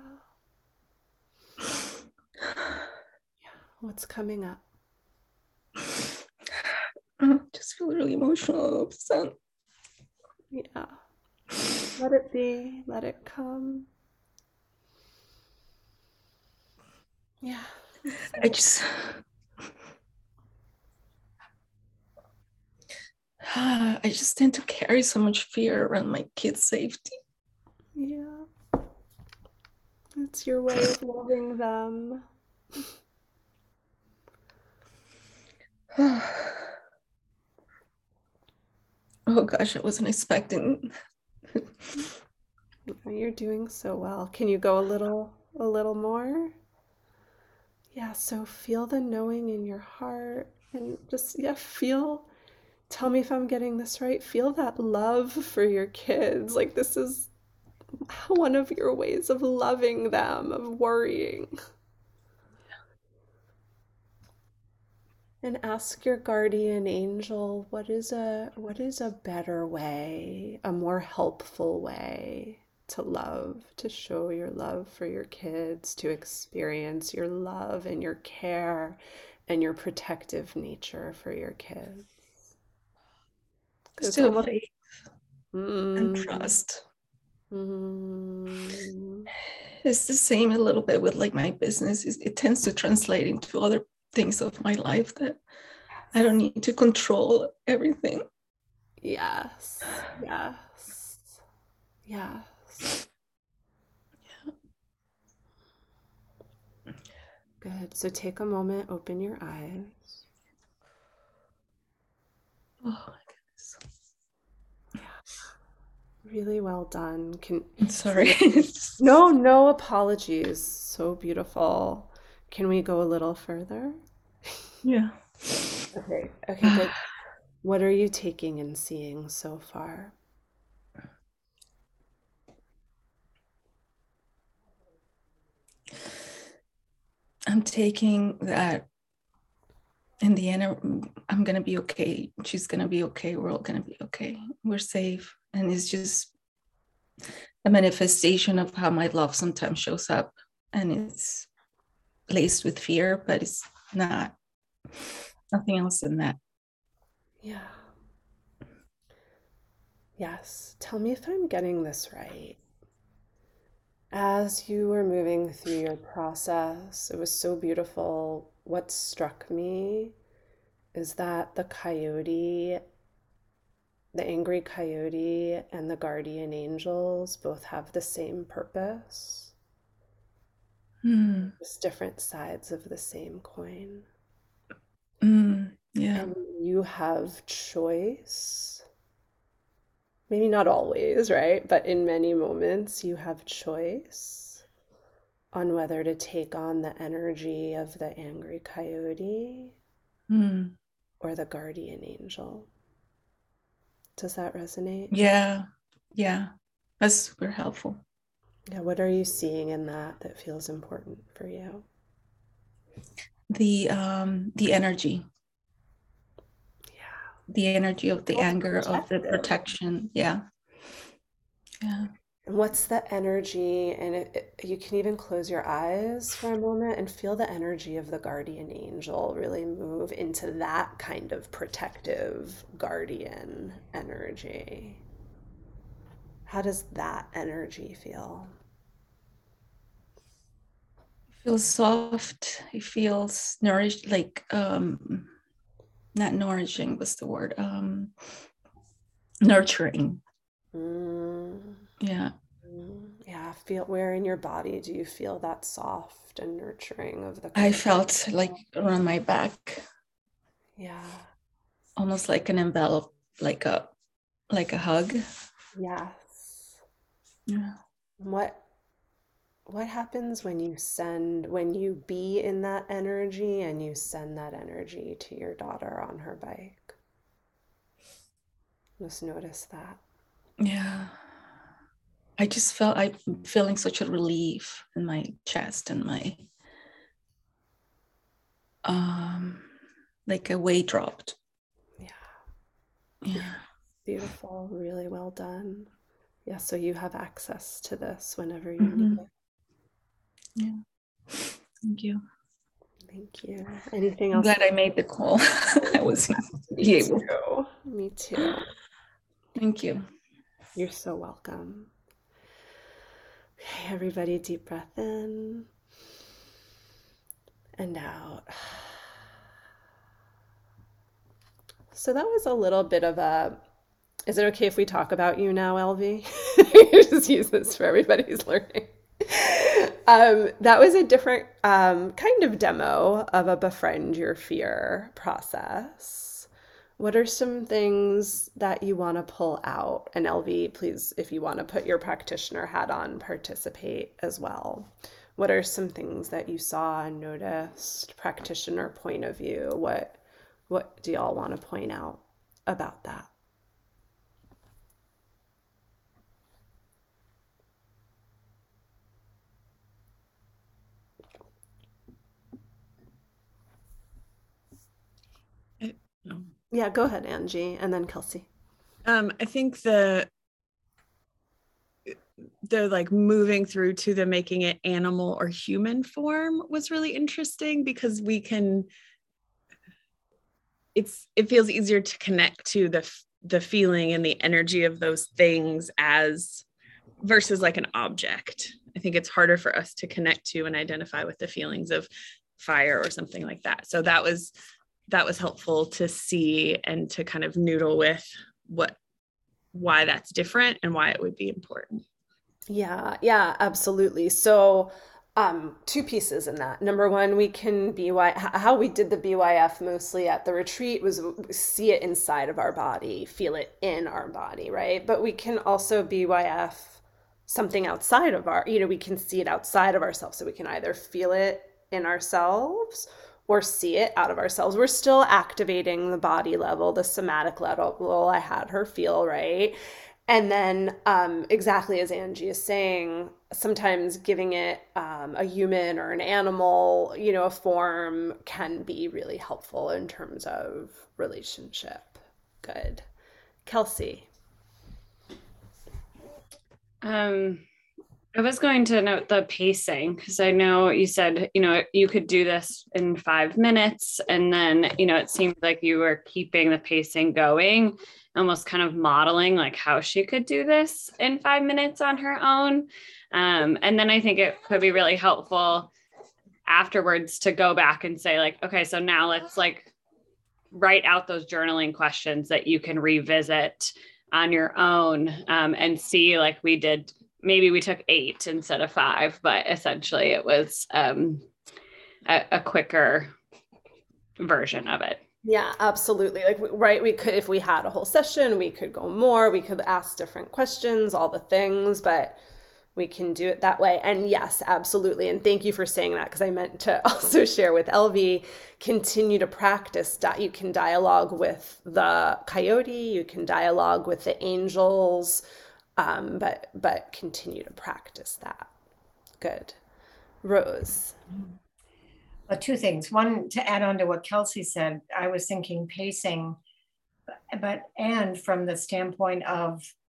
What's coming up? I just feel really emotional, upset. Yeah. Let it be. Let it come. Yeah. I just I just tend to carry so much fear around my kids' safety. Yeah. It's your way of loving them. Oh gosh, I wasn't expecting. You're doing so well. Can you go a little a little more? Yeah, so feel the knowing in your heart and just yeah, feel tell me if I'm getting this right. Feel that love for your kids. Like this is one of your ways of loving them, of worrying. And ask your guardian angel, what is a what is a better way, a more helpful way to love, to show your love for your kids, to experience your love and your care and your protective nature for your kids. It's Still almost faith and mm, trust. mm, It's the same a little bit with like my business. It tends to translate into other things of my life that I don't need to control everything. yes, yes, yes. Yeah. Good. So take a moment, open your eyes. Oh my goodness. Really well done. Can I'm sorry. no, no apologies. So beautiful. Can we go a little further? Yeah. Okay. Okay, good. What are you taking and seeing so far? I'm taking that in the end, I'm going to be okay. She's going to be okay. We're all going to be okay. We're safe. And it's just a manifestation of how my love sometimes shows up. And it's laced with fear, but it's not, nothing else than that. Yeah. Yes. Tell me if I'm getting this right. As you were moving through your process, it was so beautiful. What struck me is that the coyote, the angry coyote, and the guardian angels both have the same purpose. Mm. Just different sides of the same coin. Mm. Yeah. And you have choice. Maybe not always, right? But in many moments, you have choice on whether to take on the energy of the angry coyote Mm. or the guardian angel. Does that resonate? Yeah. Yeah. That's super helpful. Yeah. What are you seeing in that that feels important for you? The um the energy. Yeah. The energy of the Feel anger, of the protected. protection. Yeah. Yeah. And what's the energy? And it, it- you can even close your eyes for a moment and feel the energy of the guardian angel really move into that kind of protective guardian energy. How does that energy feel? It feels soft. It feels nourished, like um, not nourishing was the word. Um, nurturing. Mm, Yeah. mm, yeah, feel where in your body do you feel that soft and nurturing of the I guardian? felt like around my back, Yeah, almost like an envelope, like a like a hug. yes. Yeah. What what happens when you send when you be in that energy and you send that energy to your daughter on her bike? Just notice that. Yeah. I just felt I'm feeling such a relief in my chest and my um like a weight dropped. Yeah, Yeah. beautiful, really well done. Yeah, so you have access to this whenever you need Mm-hmm. it. Yeah. Thank you. Thank you. Anything I'm else? glad I made the call. I was Me able. too. Me too. Thank you. You're so welcome. Okay, everybody, deep breath in and out. So that was a little bit of a, is it okay if we talk about you now, L V? Just use this for everybody's learning. Um, that was a different um, kind of demo of a befriend your fear process. What are some things that you want to pull out? And L V, please, if you want to put your practitioner hat on, participate as well. What are some things that you saw and noticed, practitioner point of view? What what do y'all want to point out about that? I, no. Yeah, go ahead, Angie, and then Kelsey. Um, I think the the like moving through to the making it animal or human form was really interesting because we can it's it feels easier to connect to the the feeling and the energy of those things as versus like an object. I think it's harder for us to connect to and identify with the feelings of fire or something like that. So that was that was helpful to see and to kind of noodle with what why that's different and why it would be important. Yeah, yeah, absolutely. So, um, two pieces in that. Number one, we can B Y, h- how we did the B Y F mostly at the retreat was see it inside of our body, feel it in our body, right? But we can also B Y F something outside of our, you know, we can see it outside of ourselves. So we can either feel it in ourselves or see it out of ourselves. We're still activating the body level, the somatic level. I had her feel, right? And then, um, exactly as Angie is saying, sometimes giving it um, a human or an animal, you know, a form can be really helpful in terms of relationship. Good. Kelsey. Um, I was going to note the pacing because I know you said, you know, you could do this in five minutes. And then, you know, it seemed like you were keeping the pacing going, almost kind of modeling like how she could do this in five minutes on her own. Um, and then I think it could be really helpful afterwards to go back and say like, okay, so now let's like write out those journaling questions that you can revisit on your own um, and see like we did. Maybe we took eight instead of five, but essentially it was um, a, a quicker version of it. Yeah, absolutely. Like, right, we could, if we had a whole session, we could go more, we could ask different questions, all the things, but we can do it that way. And yes, absolutely. And thank you for saying that because I meant to also share with L V, continue to practice. You can dialogue with the coyote, you can dialogue with the angels, um, but but continue to practice that. Good. Rose. Well, two things. One, to add on to what Kelsey said, I was thinking pacing, but and from the standpoint of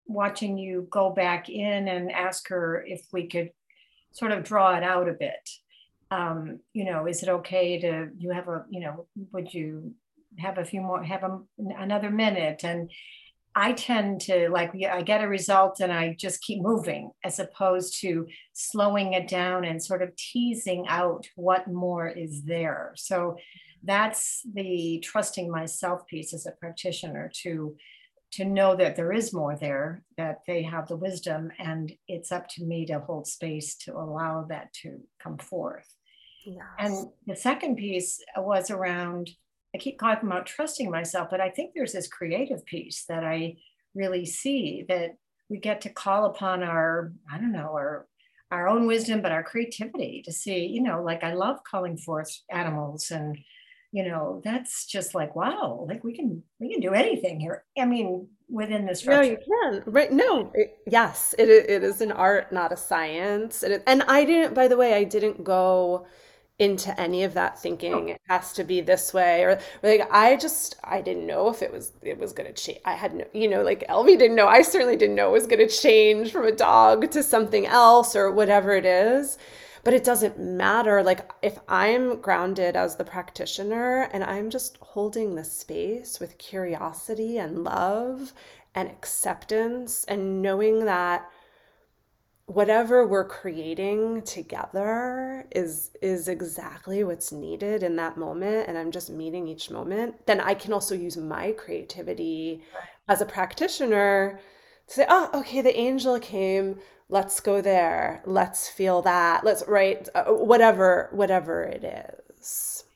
watching you go back in and ask her if we could sort of draw it out a bit. Um, you know, is it okay to, you have a, you know, would you have a few more, have a, another minute? And I tend to like, I get a result and I just keep moving, as opposed to slowing it down and sort of teasing out what more is there. So that's the trusting myself piece as a practitioner, to to know that there is more there, that they have the wisdom, and it's up to me to hold space to allow that to come forth. Yes. And the second piece was around, I keep talking about trusting myself, but I think there's this creative piece that I really see, that we get to call upon our, I don't know, our, our own wisdom, but our creativity to see, you know, like I love calling forth animals, and, you know, that's just like, wow, like we can, we can do anything here. I mean, within the structure. No, you can. Right. No, it, yes, it, it is an art, not a science. It is, and I didn't, by the way, I didn't go into any of that thinking it has to be this way, or like I just I didn't know if it was it was going to change. I had no, you know, like Elvie didn't know. I certainly didn't know it was going to change from a dog to something else or whatever it is. But it doesn't matter. Like if I'm grounded as the practitioner and I'm just holding the space with curiosity and love and acceptance, and knowing that whatever we're creating together is is exactly what's needed in that moment, and I'm just meeting each moment, then I can also use my creativity as a practitioner to say, oh, okay, the angel came, let's go there, let's feel that, let's write uh, whatever whatever it is.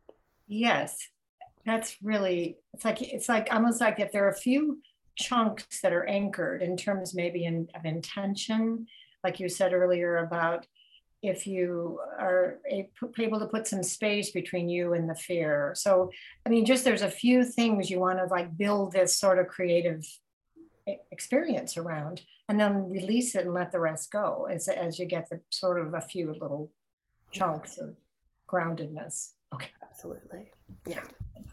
Yes, that's really, it's like it's like almost like if there are a few chunks that are anchored in terms maybe in, of intention, like you said earlier about if you are able to put some space between you and the fear. So, I mean, just there's a few things you want to like build this sort of creative experience around, and then release it and let the rest go as, as you get the sort of a few little chunks of groundedness. Okay. Absolutely. Yeah.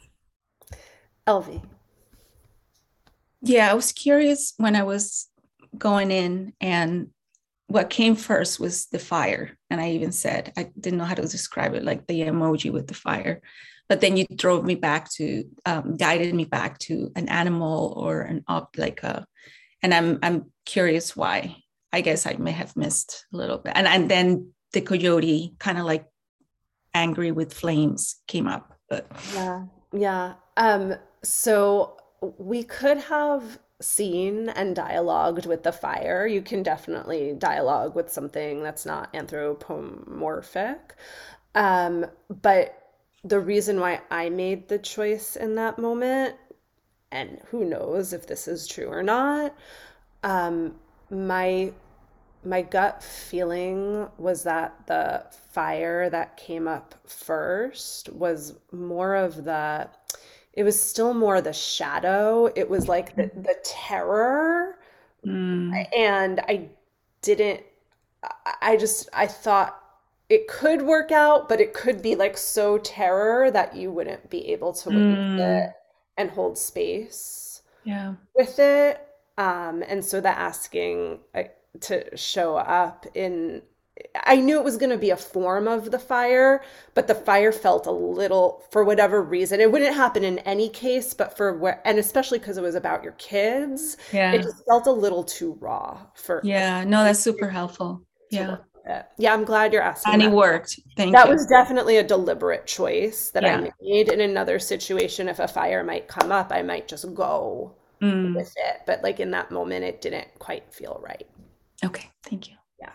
Elvie. Yeah, I was curious when I was going in, and what came first was the fire. And I even said, I didn't know how to describe it, like the emoji with the fire. But then you drove me back to, um, guided me back to an animal or an up, like a, and I'm I'm curious why. I guess I may have missed a little bit. And, and then the coyote, kind of like angry with flames, came up. But yeah, yeah. Um, so we could have seen and dialogued with the fire. You can definitely dialogue with something that's not anthropomorphic. Um, but the reason why I made the choice in that moment, and who knows if this is true or not, um, my my gut feeling was that the fire that came up first was more of the, it was still more the shadow. It was like the, the terror. Mm. And I didn't, I just, I thought it could work out, but it could be like so terror that you wouldn't be able to witness mm. it and hold space yeah. with it. Um, and so the asking uh, to show up in, I knew it was going to be a form of the fire, but the fire felt a little, for whatever reason, it wouldn't happen in any case, but for where, and especially because it was about your kids, yeah. it just felt a little too raw for. Yeah, no, that's super helpful. Yeah. Yeah, I'm glad you're asking. And that. It worked. Thank that you. That was definitely a deliberate choice that yeah. I made. In another situation, if a fire might come up, I might just go mm. with it. But like in that moment, it didn't quite feel right. Okay, thank you. Yeah.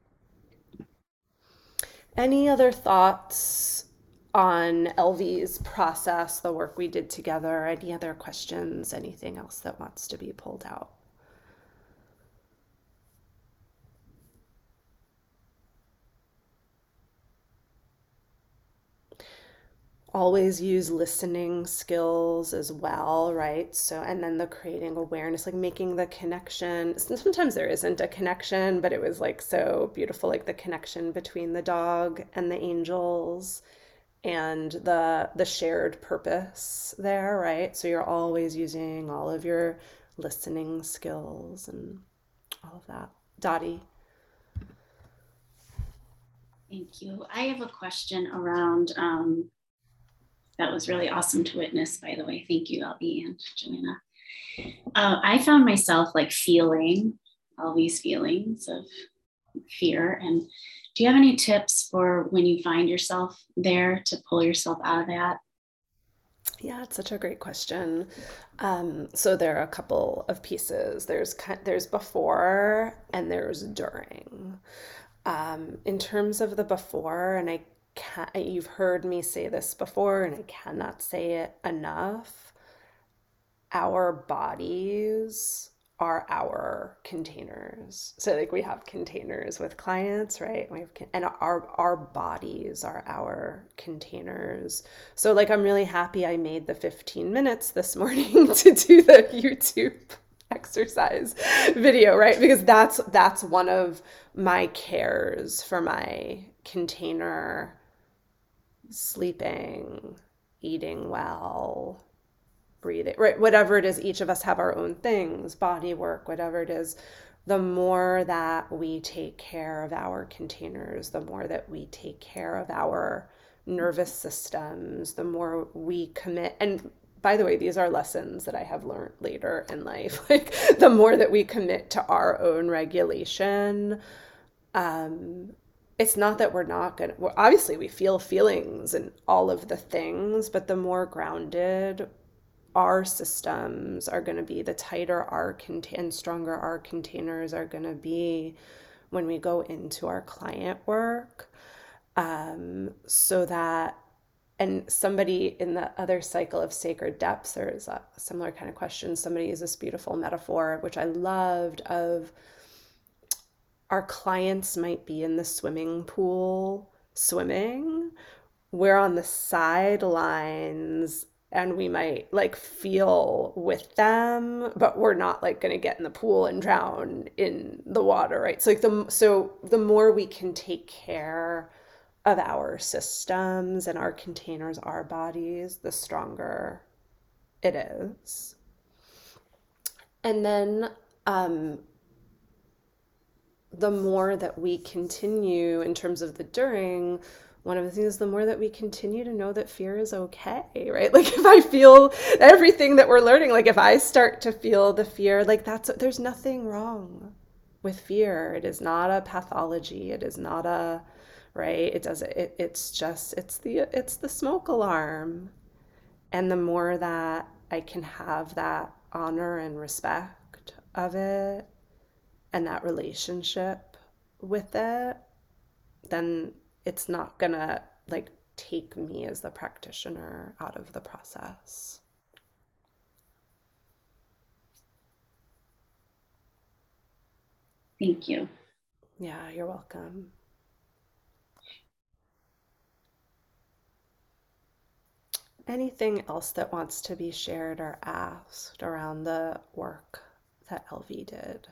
Any other thoughts on Elvie's process, the work we did together? Any other questions? Anything else that wants to be pulled out? Always use listening skills as well, right? So, and then the creating awareness, like making the connection. Sometimes there isn't a connection, but it was like so beautiful, like the connection between the dog and the angels and the the shared purpose there, right? So you're always using all of your listening skills and all of that. Dottie. Thank you. I have a question around, um, that was really awesome to witness, by the way. Thank you, Albie and Joanna. Uh, I found myself like feeling all these feelings of fear. And do you have any tips for when you find yourself there to pull yourself out of that? Yeah, it's such a great question. Um, so there are a couple of pieces. There's ki- there's before and there's during. Um, in terms of the before, and I can't, you've heard me say this before, and I cannot say it enough. Our bodies are our containers. So like we have containers with clients, right? We have con- and our our bodies are our containers. So like I'm really happy I made the fifteen minutes this morning to do the YouTube exercise video, right? Because that's that's one of my cares for my container: sleeping, eating well, breathing, right? Whatever it is, each of us have our own things, body work, whatever it is. The more that we take care of our containers, the more that we take care of our nervous systems, the more we commit. And by the way, these are lessons that I have learned later in life. Like the more that we commit to our own regulation, um, it's not that we're not gonna, well, obviously we feel feelings and all of the things, but the more grounded our systems are going to be, the tighter our contain and stronger our containers are going to be when we go into our client work. Um, so that, and somebody in the other cycle of Sacred Depths, there's a similar kind of question. Somebody used this beautiful metaphor, which I loved, of our clients might be in the swimming pool swimming. We're on the sidelines and we might like feel with them, but we're not like going to get in the pool and drown in the water, right? So like the so the more we can take care of our systems and our containers, our bodies, the stronger it is. And then um, the more that we continue in terms of the during, one of the things is the more that we continue to know that fear is okay, right? Like if I feel everything that we're learning, like if I start to feel the fear, like that's, there's nothing wrong with fear. It is not a pathology. It is not a, right? It doesn't, it, it's just, it's the, it's the smoke alarm. And the more that I can have that honor and respect of it and that relationship with it, then it's not gonna like take me as the practitioner out of the process. Thank you. Yeah, you're welcome. Anything else that wants to be shared or asked around the work that L V did?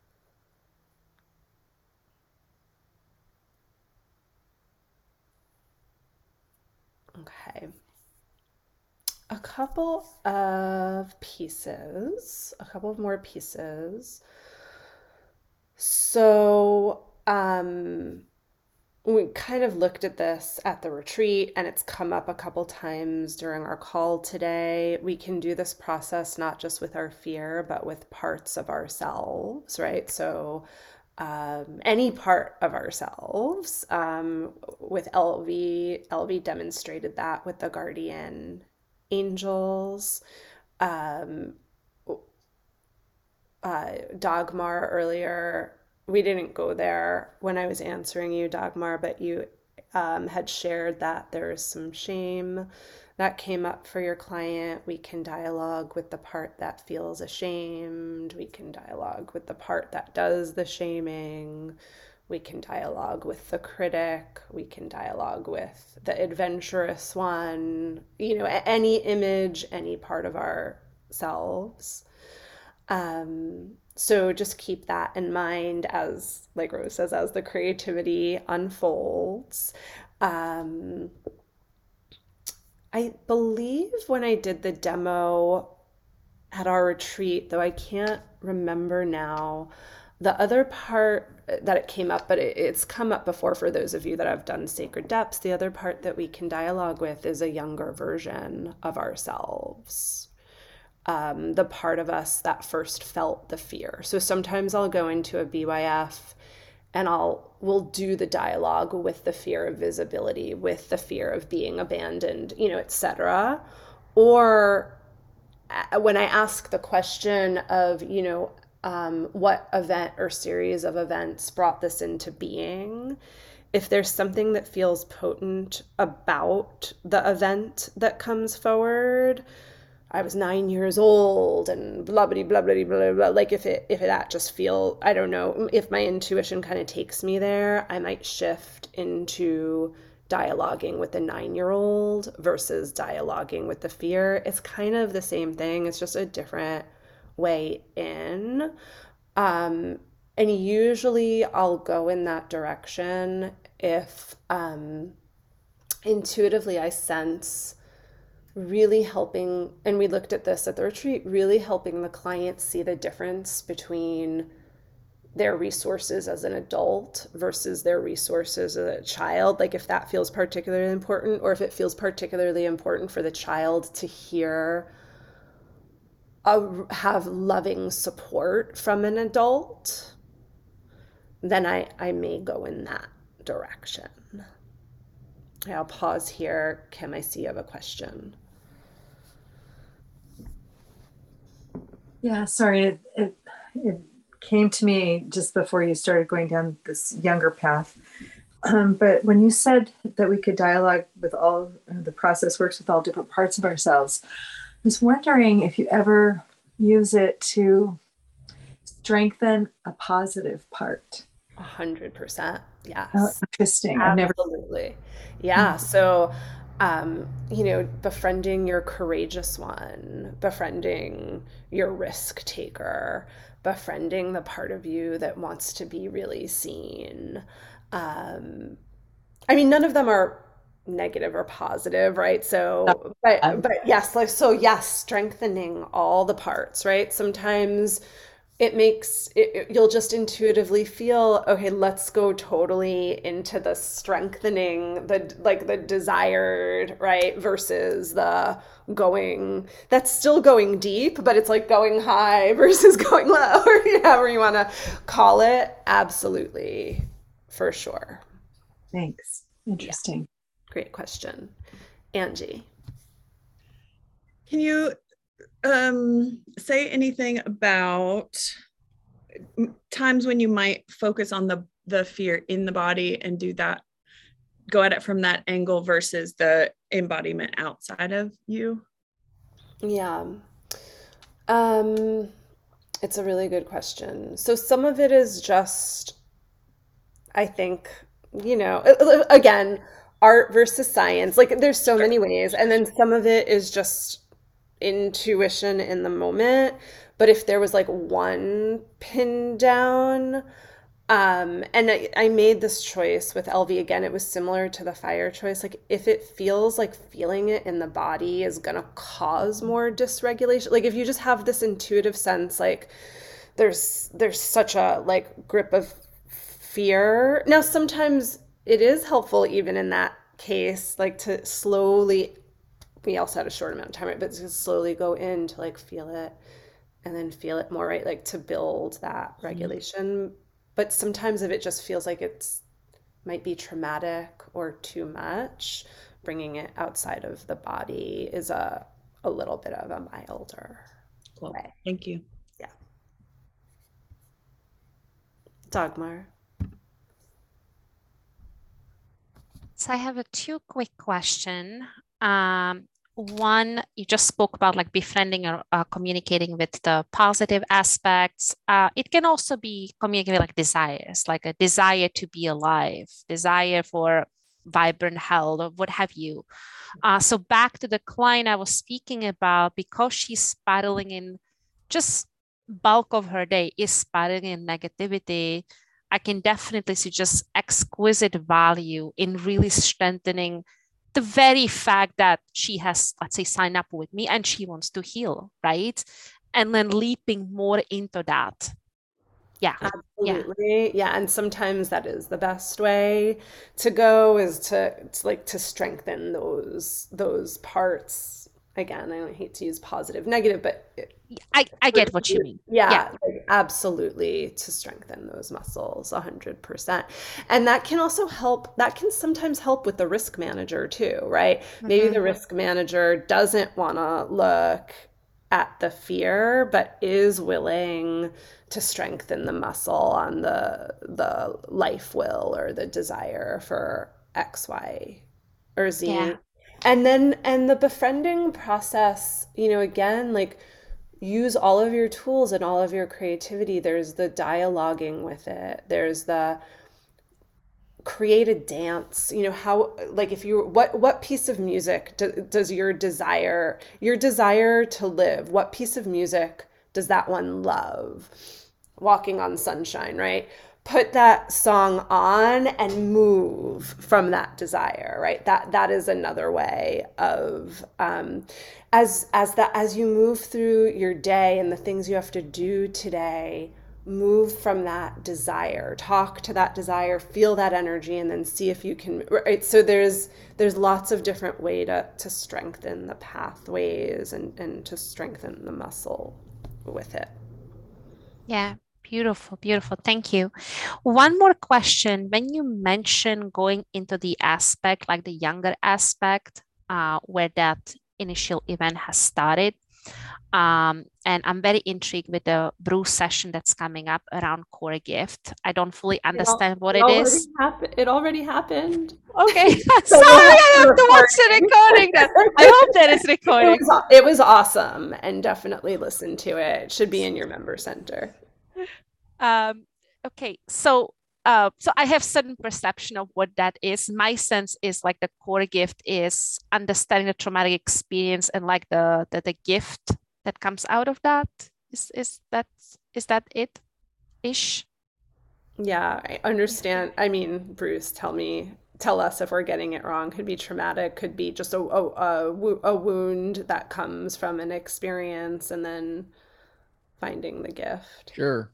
Okay. A couple of pieces, a couple of more pieces. So, um, we kind of looked at this at the retreat, and it's come up a couple times during our call today. We can do this process not just with our fear, but with parts of ourselves, right? So um, any part of ourselves. Um, with L V, L V demonstrated that with the guardian angels. Um, uh, Dagmar earlier, we didn't go there when I was answering you, Dagmar, but you um, had shared that there is some shame that came up for your client. We can dialogue with the part that feels ashamed. We can dialogue with the part that does the shaming. We can dialogue with the critic. We can dialogue with the adventurous one, you know, any image, any part of ourselves. Um, so just keep that in mind as, like Rose says, as the creativity unfolds. Um, I believe when I did the demo, at our retreat, though I can't remember now the other part that it came up, but it, it's come up before for those of you that have done Sacred Depths. The other part that we can dialogue with is a younger version of ourselves. Um, the part of us that first felt the fear. So sometimes I'll go into a B Y F and I'll we'll do the dialogue with the fear of visibility, with the fear of being abandoned, you know, et cetera. Or when I ask the question of, you know, um, what event or series of events brought this into being, if there's something that feels potent about the event that comes forward, I was nine years old and blah, blah, blah, blah, blah, blah. Like if it, if it that just feel, I don't know, if my intuition kind of takes me there, I might shift into dialoguing with the nine-year-old versus dialoguing with the fear. It's kind of the same thing. It's just a different way in. Um, and usually I'll go in that direction if um, intuitively I sense really helping, and we looked at this at the retreat, really helping the client see the difference between their resources as an adult versus their resources as a child. Like if that feels particularly important, or if it feels particularly important for the child to hear, a, have loving support from an adult, then I, I may go in that direction. I'll pause here. Kim, I see you have a question. Yeah, sorry, it, it, it came to me just before you started going down this younger path. Um, but when you said that we could dialogue with all, the process works with all different parts of ourselves, I was wondering if you ever use it to strengthen a positive part. A hundred percent. Yes. Oh, interesting. Absolutely. I've never. Yeah. So, um, you know, befriending your courageous one, befriending your risk taker, befriending the part of you that wants to be really seen. Um, I mean, none of them are negative or positive, right? So, but, but yes, like, so yes, strengthening all the parts, right? Sometimes it makes it, it, you'll just intuitively feel, okay, let's go totally into the strengthening, the like the desired, right, versus the going, that's still going deep, but it's like going high versus going low, or however you want to call it. Absolutely, for sure. Thanks. Interesting. Yeah. Great question. Angie. Can you um, say anything about times when you might focus on the, the fear in the body and do that, go at it from that angle versus the embodiment outside of you? Yeah. Um, it's a really good question. So some of it is just, I think, you know, again, art versus science, like there's so many ways. And then some of it is just intuition in the moment. But if there was like one pin down, um, and I, I made this choice with L V again, it was similar to the fire choice. Like if it feels like feeling it in the body is gonna cause more dysregulation, like if you just have this intuitive sense, like there's there's such a like grip of fear. Now sometimes it is helpful even in that case, like to slowly, we also had a short amount of time, right? But to slowly go in to like feel it and then feel it more, right? Like to build that regulation. Mm-hmm. But sometimes if it just feels like it's might be traumatic or too much, bringing it outside of the body is a, a little bit of a milder cool. way. Thank you. Yeah. Dagmar. So I have a two quick question. Um, one, you just spoke about like befriending or uh, communicating with the positive aspects. Uh, it can also be communicating like desires, like a desire to be alive, desire for vibrant health, or what have you. Uh, so back to the client I was speaking about, because she's spiraling in, just bulk of her day is spiraling in negativity, I can definitely see just exquisite value in really strengthening the very fact that she has, let's say, signed up with me and she wants to heal, right? and then leaping more into that. Yeah. Absolutely. Yeah. yeah. And sometimes that is the best way to go, is to, to like to strengthen those those parts. Again, I don't hate to use positive, negative, but it, I, I get what you mean. yeah, Yeah. like absolutely, to strengthen those muscles a hundred percent. And that can also help, that can sometimes help with the risk manager too, right? Maybe Mhm. the risk manager doesn't want to look at the fear, but is willing to strengthen the muscle on the the life will or the desire for X, Y, or Z. Yeah. And then and the befriending process, you know, again, like use all of your tools and all of your creativity. There's the dialoguing with it. There's the create a dance. You know, how, like, if you, what what piece of music do, does your desire your desire to live, what piece of music does that one love? Walking on Sunshine, right? Put that song on and move from that desire, right? That that is another way of um, as as that as you move through your day and the things you have to do today, move from that desire, talk to that desire, feel that energy, and then see if you can, right? So there's there's lots of different way to to strengthen the pathways and and to strengthen the muscle with it. Yeah. Beautiful, beautiful. Thank you. One more question. When you mention going into the aspect, like the younger aspect, uh, where that initial event has started, um, and I'm very intrigued with the Bruce session that's coming up around core gift. I don't fully It, al- understand what it it already is. happened. It already happened. Okay. So Sorry, we'll have I the have to watch the recording then. I hope that is It recording. was aw- it was awesome, and definitely listen to it. It should be in your member center. Um, okay, so uh, so I have certain perception of what that is. My sense is like the core gift is understanding the traumatic experience and like the the, the gift that comes out of that. Is is that is that it ish? Yeah, I understand. I mean, Bruce, tell me, tell us if we're getting it wrong. Could be traumatic, could be just a a, a, wo- a wound that comes from an experience, and then finding the gift. Sure.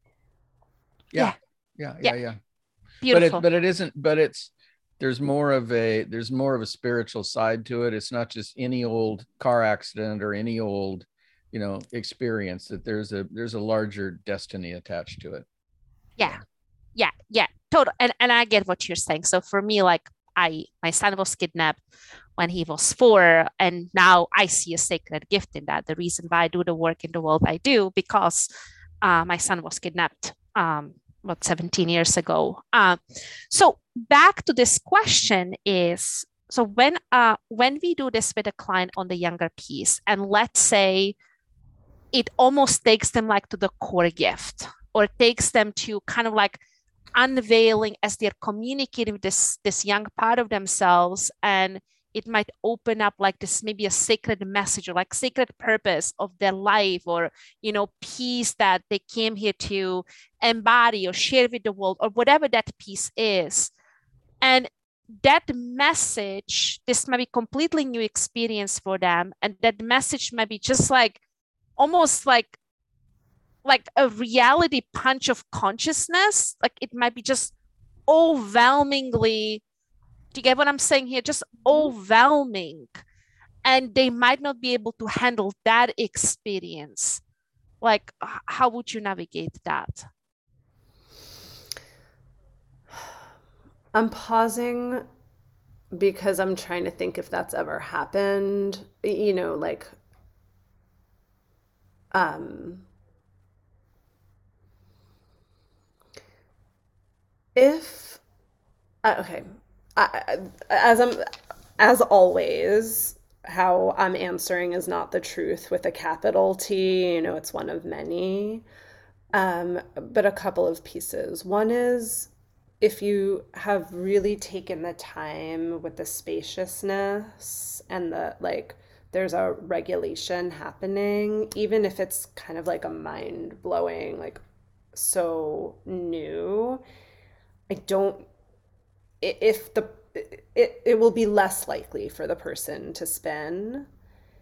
Yeah. Yeah. Yeah. Yeah. Yeah. But Beautiful. it, but it isn't, but it's, there's more of a, there's more of a spiritual side to it. It's not just any old car accident or any old, you know, experience. That there's a, there's a larger destiny attached to it. Yeah. Yeah. Yeah. Total. And, and I get what you're saying. So for me, like I, my son was kidnapped when he was four, and now I see a sacred gift in that. The reason why I do the work in the world I do, because uh, my son was kidnapped um, about seventeen years ago. Uh, so back to this question is, so when uh, when we do this with a client on the younger piece, and let's say it almost takes them like to the core gift, or takes them to kind of like unveiling as they're communicating with this this young part of themselves, and it might open up like this, maybe a sacred message or like sacred purpose of their life, or you know, piece that they came here to embody or share with the world, or whatever that piece is. And that message, this might be completely new experience for them, and that message might be just like almost like like a reality punch of consciousness. Like it might be just overwhelmingly, do you get what I'm saying here? Just overwhelming. And they might not be able to handle that experience. Like, how would you navigate that? I'm pausing because I'm trying to think if that's ever happened. You know, like, um, if uh, okay, I, as I'm as always, how I'm answering is not the truth with a capital T. You know, it's one of many. Um, but a couple of pieces. One is, if you have really taken the time with the spaciousness and the like, there's a regulation happening, even if it's kind of like a mind blowing, like so new. I don't, if the, it, it will be less likely for the person to spin.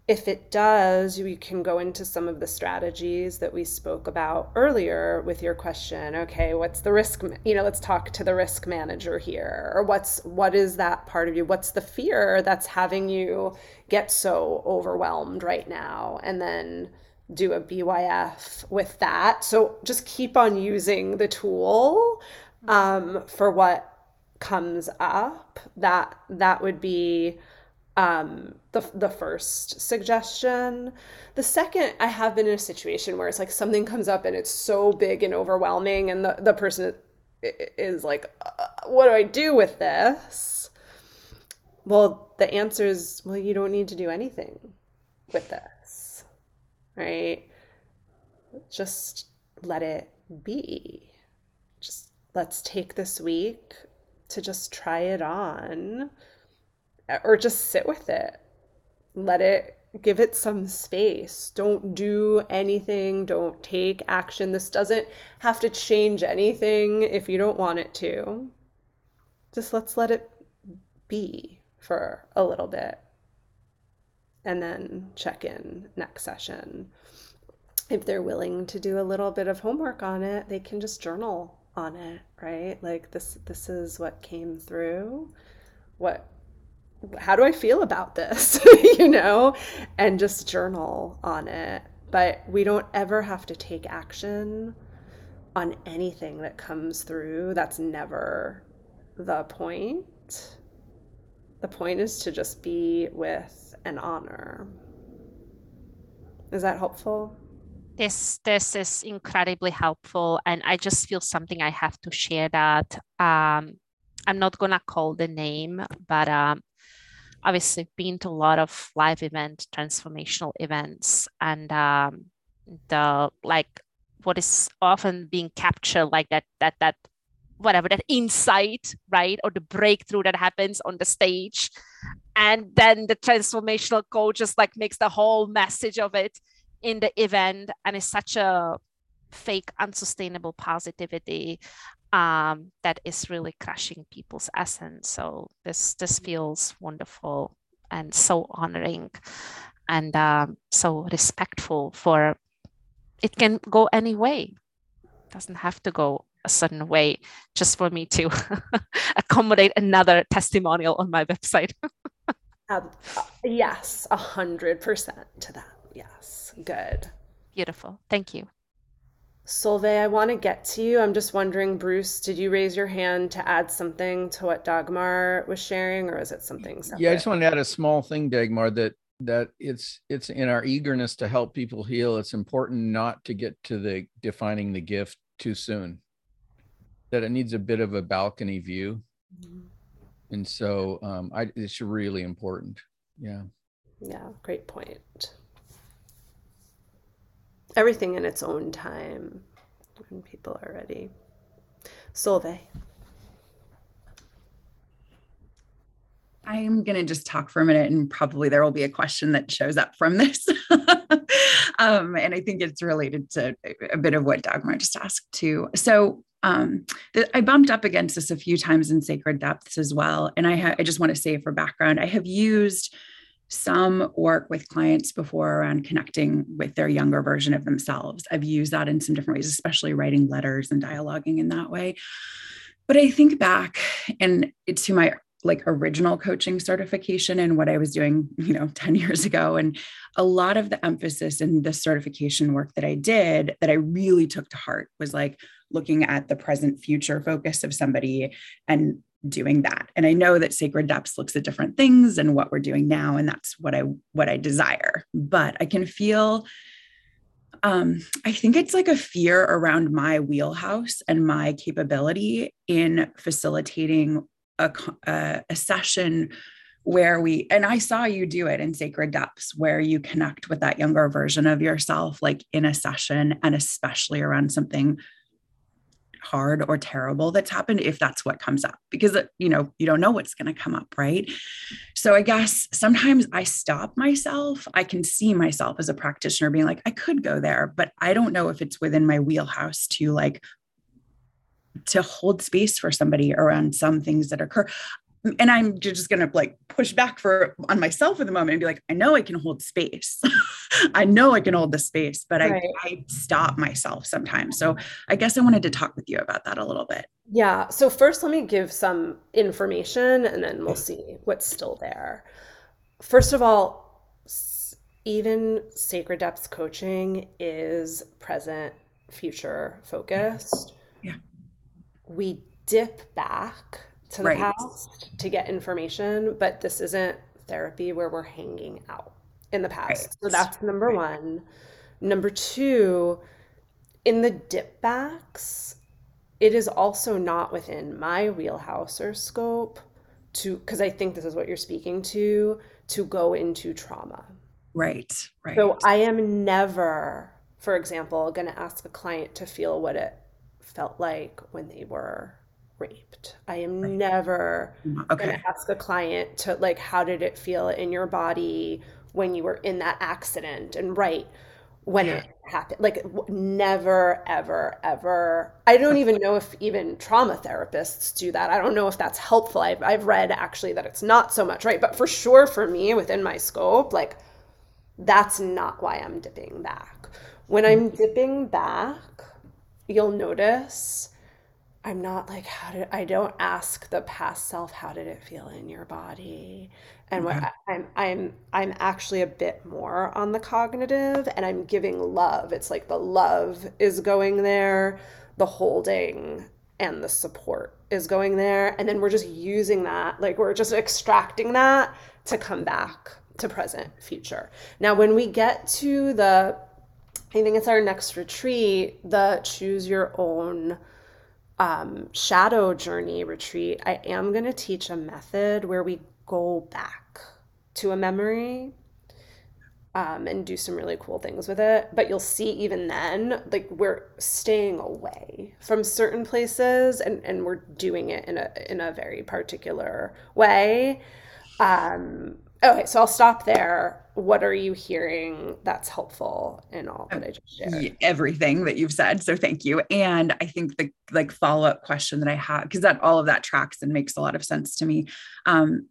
if it does, we can go into some of the strategies that we spoke about earlier with your question. Okay, what's the risk? You know, let's talk to the risk manager here. Or what's what is that part of you? What's the fear that's having you get so overwhelmed right now? And then do a B Y F with that. So just keep on using the tool um, for what comes up. That that would be Um, the the first suggestion. The second, I have been in a situation where it's like something comes up and it's so big and overwhelming, and the, the person is like, uh, what do I do with this? Well, the answer is, well, you don't need to do anything with this, right? Just let it be. Just let's take this week to just try it on. Or just sit with it. Let it, give it some space. Don't do anything. Don't take action. This doesn't have to change anything if you don't want it to. Just let's let it be for a little bit. And then check in next session. If they're willing to do a little bit of homework on it, they can just journal on it, right? Like this, this is what came through. What how do I feel about this, you know, and just journal on it. But we don't ever have to take action on anything that comes through. That's never the point. The point is to just be with and honor. Is that helpful? This this is incredibly helpful, and I just feel something I have to share that um, I'm not gonna call the name, but um, obviously been to a lot of live event, transformational events, and um, the like what is often being captured, like that that that whatever that insight, right, or the breakthrough that happens on the stage, and then the transformational coach just like makes the whole message of it in the event, and it's such a fake, unsustainable positivity um, that is really crushing people's essence. So this this feels wonderful and so honoring and um, so respectful. For it can go any way. It doesn't have to go a certain way just for me to accommodate another testimonial on my website. um, yes, a hundred percent to that. Yes, good. Beautiful. Thank you. Solveig, I want to get to you. I'm just wondering, Bruce, did you raise your hand to add something to what Dagmar was sharing, or is it something separate? Yeah, I just want to add a small thing, Dagmar, that that it's it's in our eagerness to help people heal, it's important not to get to the defining the gift too soon. That it needs a bit of a balcony view. Mm-hmm. And so um, I, it's really important. Yeah. Yeah, great point. Everything in its own time when people are ready. Solveig. I'm going to just talk for a minute, and probably there will be a question that shows up from this. um, and I think it's related to a bit of what Dagmar just asked too. So um, th- I bumped up against this a few times in Sacred Depths as well. And I, ha- I just want to say for background, I have used some work with clients before around connecting with their younger version of themselves. I've used that in some different ways, especially writing letters and dialoguing in that way. But I think back, and it's to my like original coaching certification and what I was doing, you know, ten years ago. And a lot of the emphasis in the certification work that I did that I really took to heart was like looking at the present future focus of somebody and doing that. And I know that Sacred Depths looks at different things and what we're doing now. And that's what I, what I desire, but I can feel, um, I think it's like a fear around my wheelhouse and my capability in facilitating a, a, a session where we, and I saw you do it in Sacred Depths, where you connect with that younger version of yourself, like in a session, and especially around something hard or terrible that's happened, if that's what comes up, because, you know, you don't know what's going to come up. Right. So I guess sometimes I stop myself. I can see myself as a practitioner being like, I could go there, but I don't know if it's within my wheelhouse to like, to hold space for somebody around some things that occur. and I'm just going to like push back for on myself at the moment and be like, I know I can hold space. I know I can hold the space, but right. I, I stop myself sometimes. So I guess I wanted to talk with you about that a little bit. Yeah. So first, let me give some information and then we'll see what's still there. First of all, even Sacred Depths coaching is present, future focused. Yeah. We dip back to the right. past to get information, but this isn't therapy where we're hanging out in the past. Right. So that's number right. one. Number two, in the dip backs, it is also not within my wheelhouse or scope to, because I think this is what you're speaking to, to go into trauma. Right, right. So I am never, for example, going to ask a client to feel what it felt like when they were raped. I am right. never okay. going to ask a client to like, how did it feel in your body when you were in that accident and right when yeah. it happened? Like never, ever, ever. I don't even know if even trauma therapists do that. I don't know if that's helpful. I've, I've read actually that it's not so much, right? But for sure for me within my scope, like that's not why I'm dipping back. When I'm dipping back, you'll notice I'm not like, how did, I don't ask the past self, how did it feel in your body? And what I, I'm, I'm, I'm actually a bit more on the cognitive and I'm giving love. It's like the love is going there, the holding and the support is going there. And then we're just using that, like we're just extracting that to come back to present, future. Now, when we get to the, I think it's our next retreat, the choose your own um, shadow journey retreat, I am going to teach a method where we go back to a memory um, and do some really cool things with it. But you'll see even then, like we're staying away from certain places and, and we're doing it in a, in a very particular way. Um, okay, so I'll stop there. What are you hearing that's helpful in all that I just shared? Everything that you've said. So thank you. And I think the like follow-up question that I have, because that all of that tracks and makes a lot of sense to me. Um,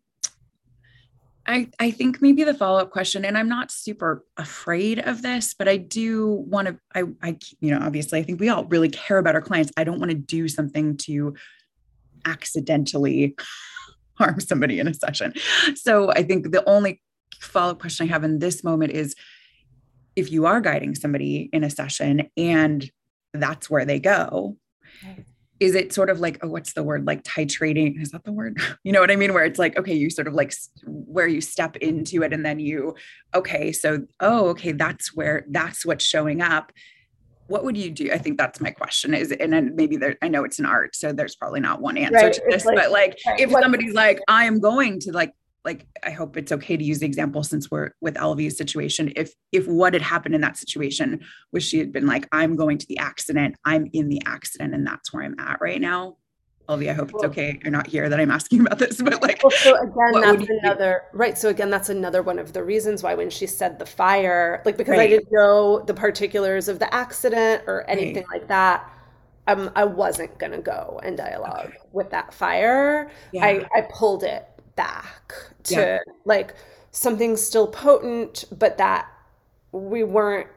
I, I think maybe the follow-up question, and I'm not super afraid of this, but I do want to, I, I, you know, obviously I think we all really care about our clients. I don't want to do something to accidentally harm somebody in a session. So I think the only follow-up question I have in this moment is if you are guiding somebody in a session and that's where they go, is it sort of like, oh, what's the word? Like titrating? Is that the word? You know what I mean? Where it's like, okay, you sort of like where you step into it and then you, okay, so, oh, okay, that's where, that's what's showing up. What would you do? I think that's my question is, and then maybe there, I know it's an art, so there's probably not one answer right. to this, like, but like, right. if what, somebody's like, I am going to like, like, I hope it's okay to use the example since we're with L V's situation. If, if what had happened in that situation was she had been like, I'm going to the accident, I'm in the accident and that's where I'm at right now. L V, I hope it's okay. You're not here that I'm asking about this, but like, well, so again, that's another, do? right. So again, that's another one of the reasons why when she said the fire, like, because right. I didn't know the particulars of the accident or anything right. like that. Um, I wasn't going to go in dialogue okay. with that fire. Yeah. I, I pulled it back to yeah. like something still potent, but that we weren't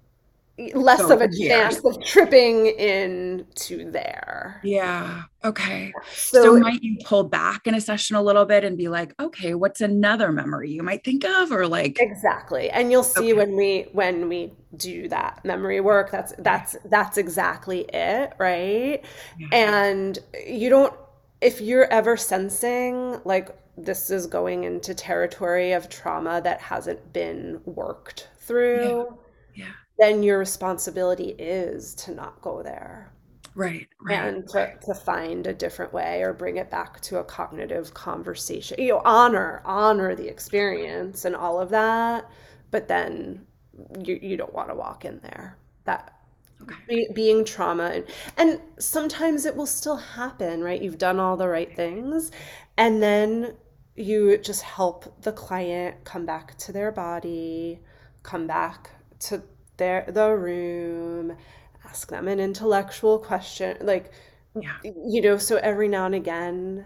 less so of a chance of tripping into there. Yeah. Okay. So, so might you pull back in a session a little bit and be like, okay, what's another memory you might think of, or like exactly. And you'll see okay. when we when we do that memory work, that's that's that's exactly it, right? Yeah. And you don't, if you're ever sensing like this is going into territory of trauma that hasn't been worked through. Yeah. Yeah. Then your responsibility is to not go there. Right. right and to, right. to find a different way or bring it back to a cognitive conversation. You know, honor, honor the experience and all of that, but then you, you don't want to walk in there. That okay. be, being trauma. And, and sometimes it will still happen, right? You've done all the right things. And then you just help the client come back to their body, come back to their the room, ask them an intellectual question, like yeah. you know, so every now and again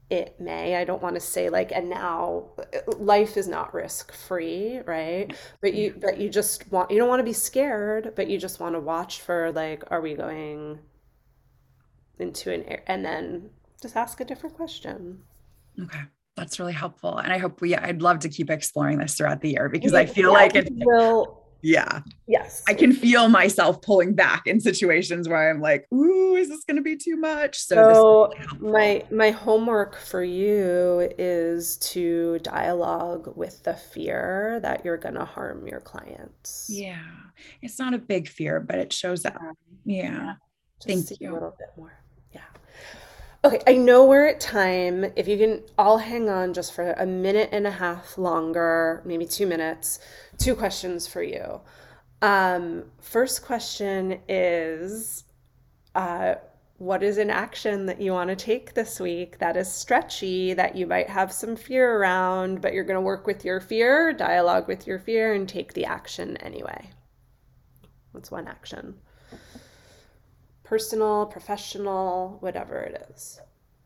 it may. I don't want to say like, and now life is not risk free, right? But you, but you just want, you don't want to be scared, but you just want to watch for like, are we going into an air, and then just ask a different question. Okay. That's really helpful. And I hope we, I'd love to keep exploring this throughout the year because We- I feel yeah, like it's, we will, yeah, yes. I can feel myself pulling back in situations where I'm like, ooh, is this going to be too much? So, this is So really helpful. my my homework for you is to dialogue with the fear that you're going to harm your clients. Yeah. It's not a big fear, but it shows up. Yeah. Just Thank see you. a little bit more. Yeah. Okay, I know we're at time. If you can all hang on just for a minute and a half longer, maybe two minutes, two questions for you. Um, first question is, uh, what is an action that you want to take this week that is stretchy, that you might have some fear around, but you're going to work with your fear, dialogue with your fear, and take the action anyway? What's one action? Personal, professional, whatever it is.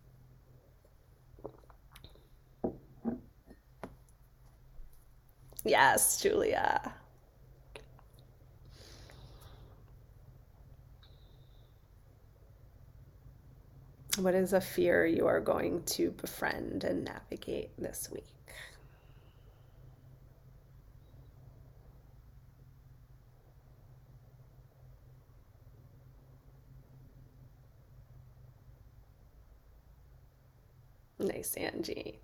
Yes, Julia. What is a fear you are going to befriend and navigate this week? Nice, Angie.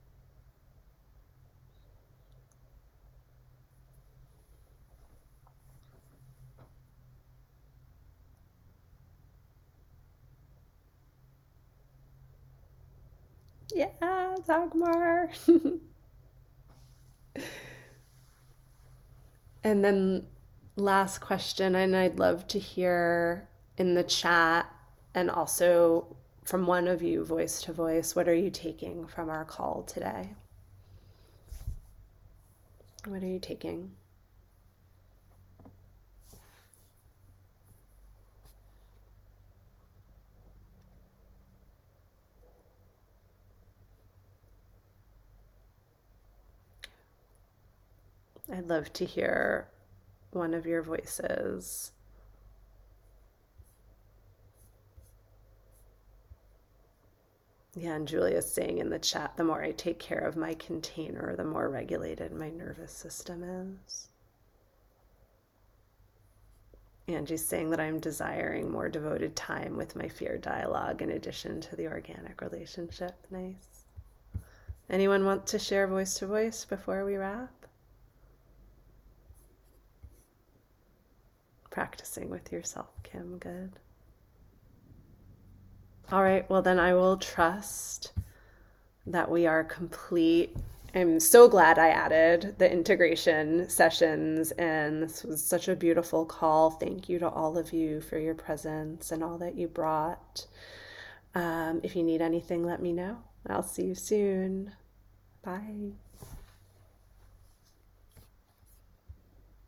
Yeah, Dagmar. And then last question, and I'd love to hear in the chat and also from one of you voice to voice, what are you taking from our call today? What are you taking? I'd love to hear one of your voices. Yeah, and Julia's saying in the chat, the more I take care of my container, the more regulated my nervous system is. Angie's saying that I'm desiring more devoted time with my fear dialogue in addition to the organic relationship. Nice. Anyone want to share voice to voice before we wrap? Practicing with yourself, Kim. Good. All right, well then I will trust that we are complete. I'm so glad I added the integration sessions, and this was such a beautiful call. Thank you to all of you for your presence and all that you brought. Um, if you need anything, let me know. I'll see you soon. Bye.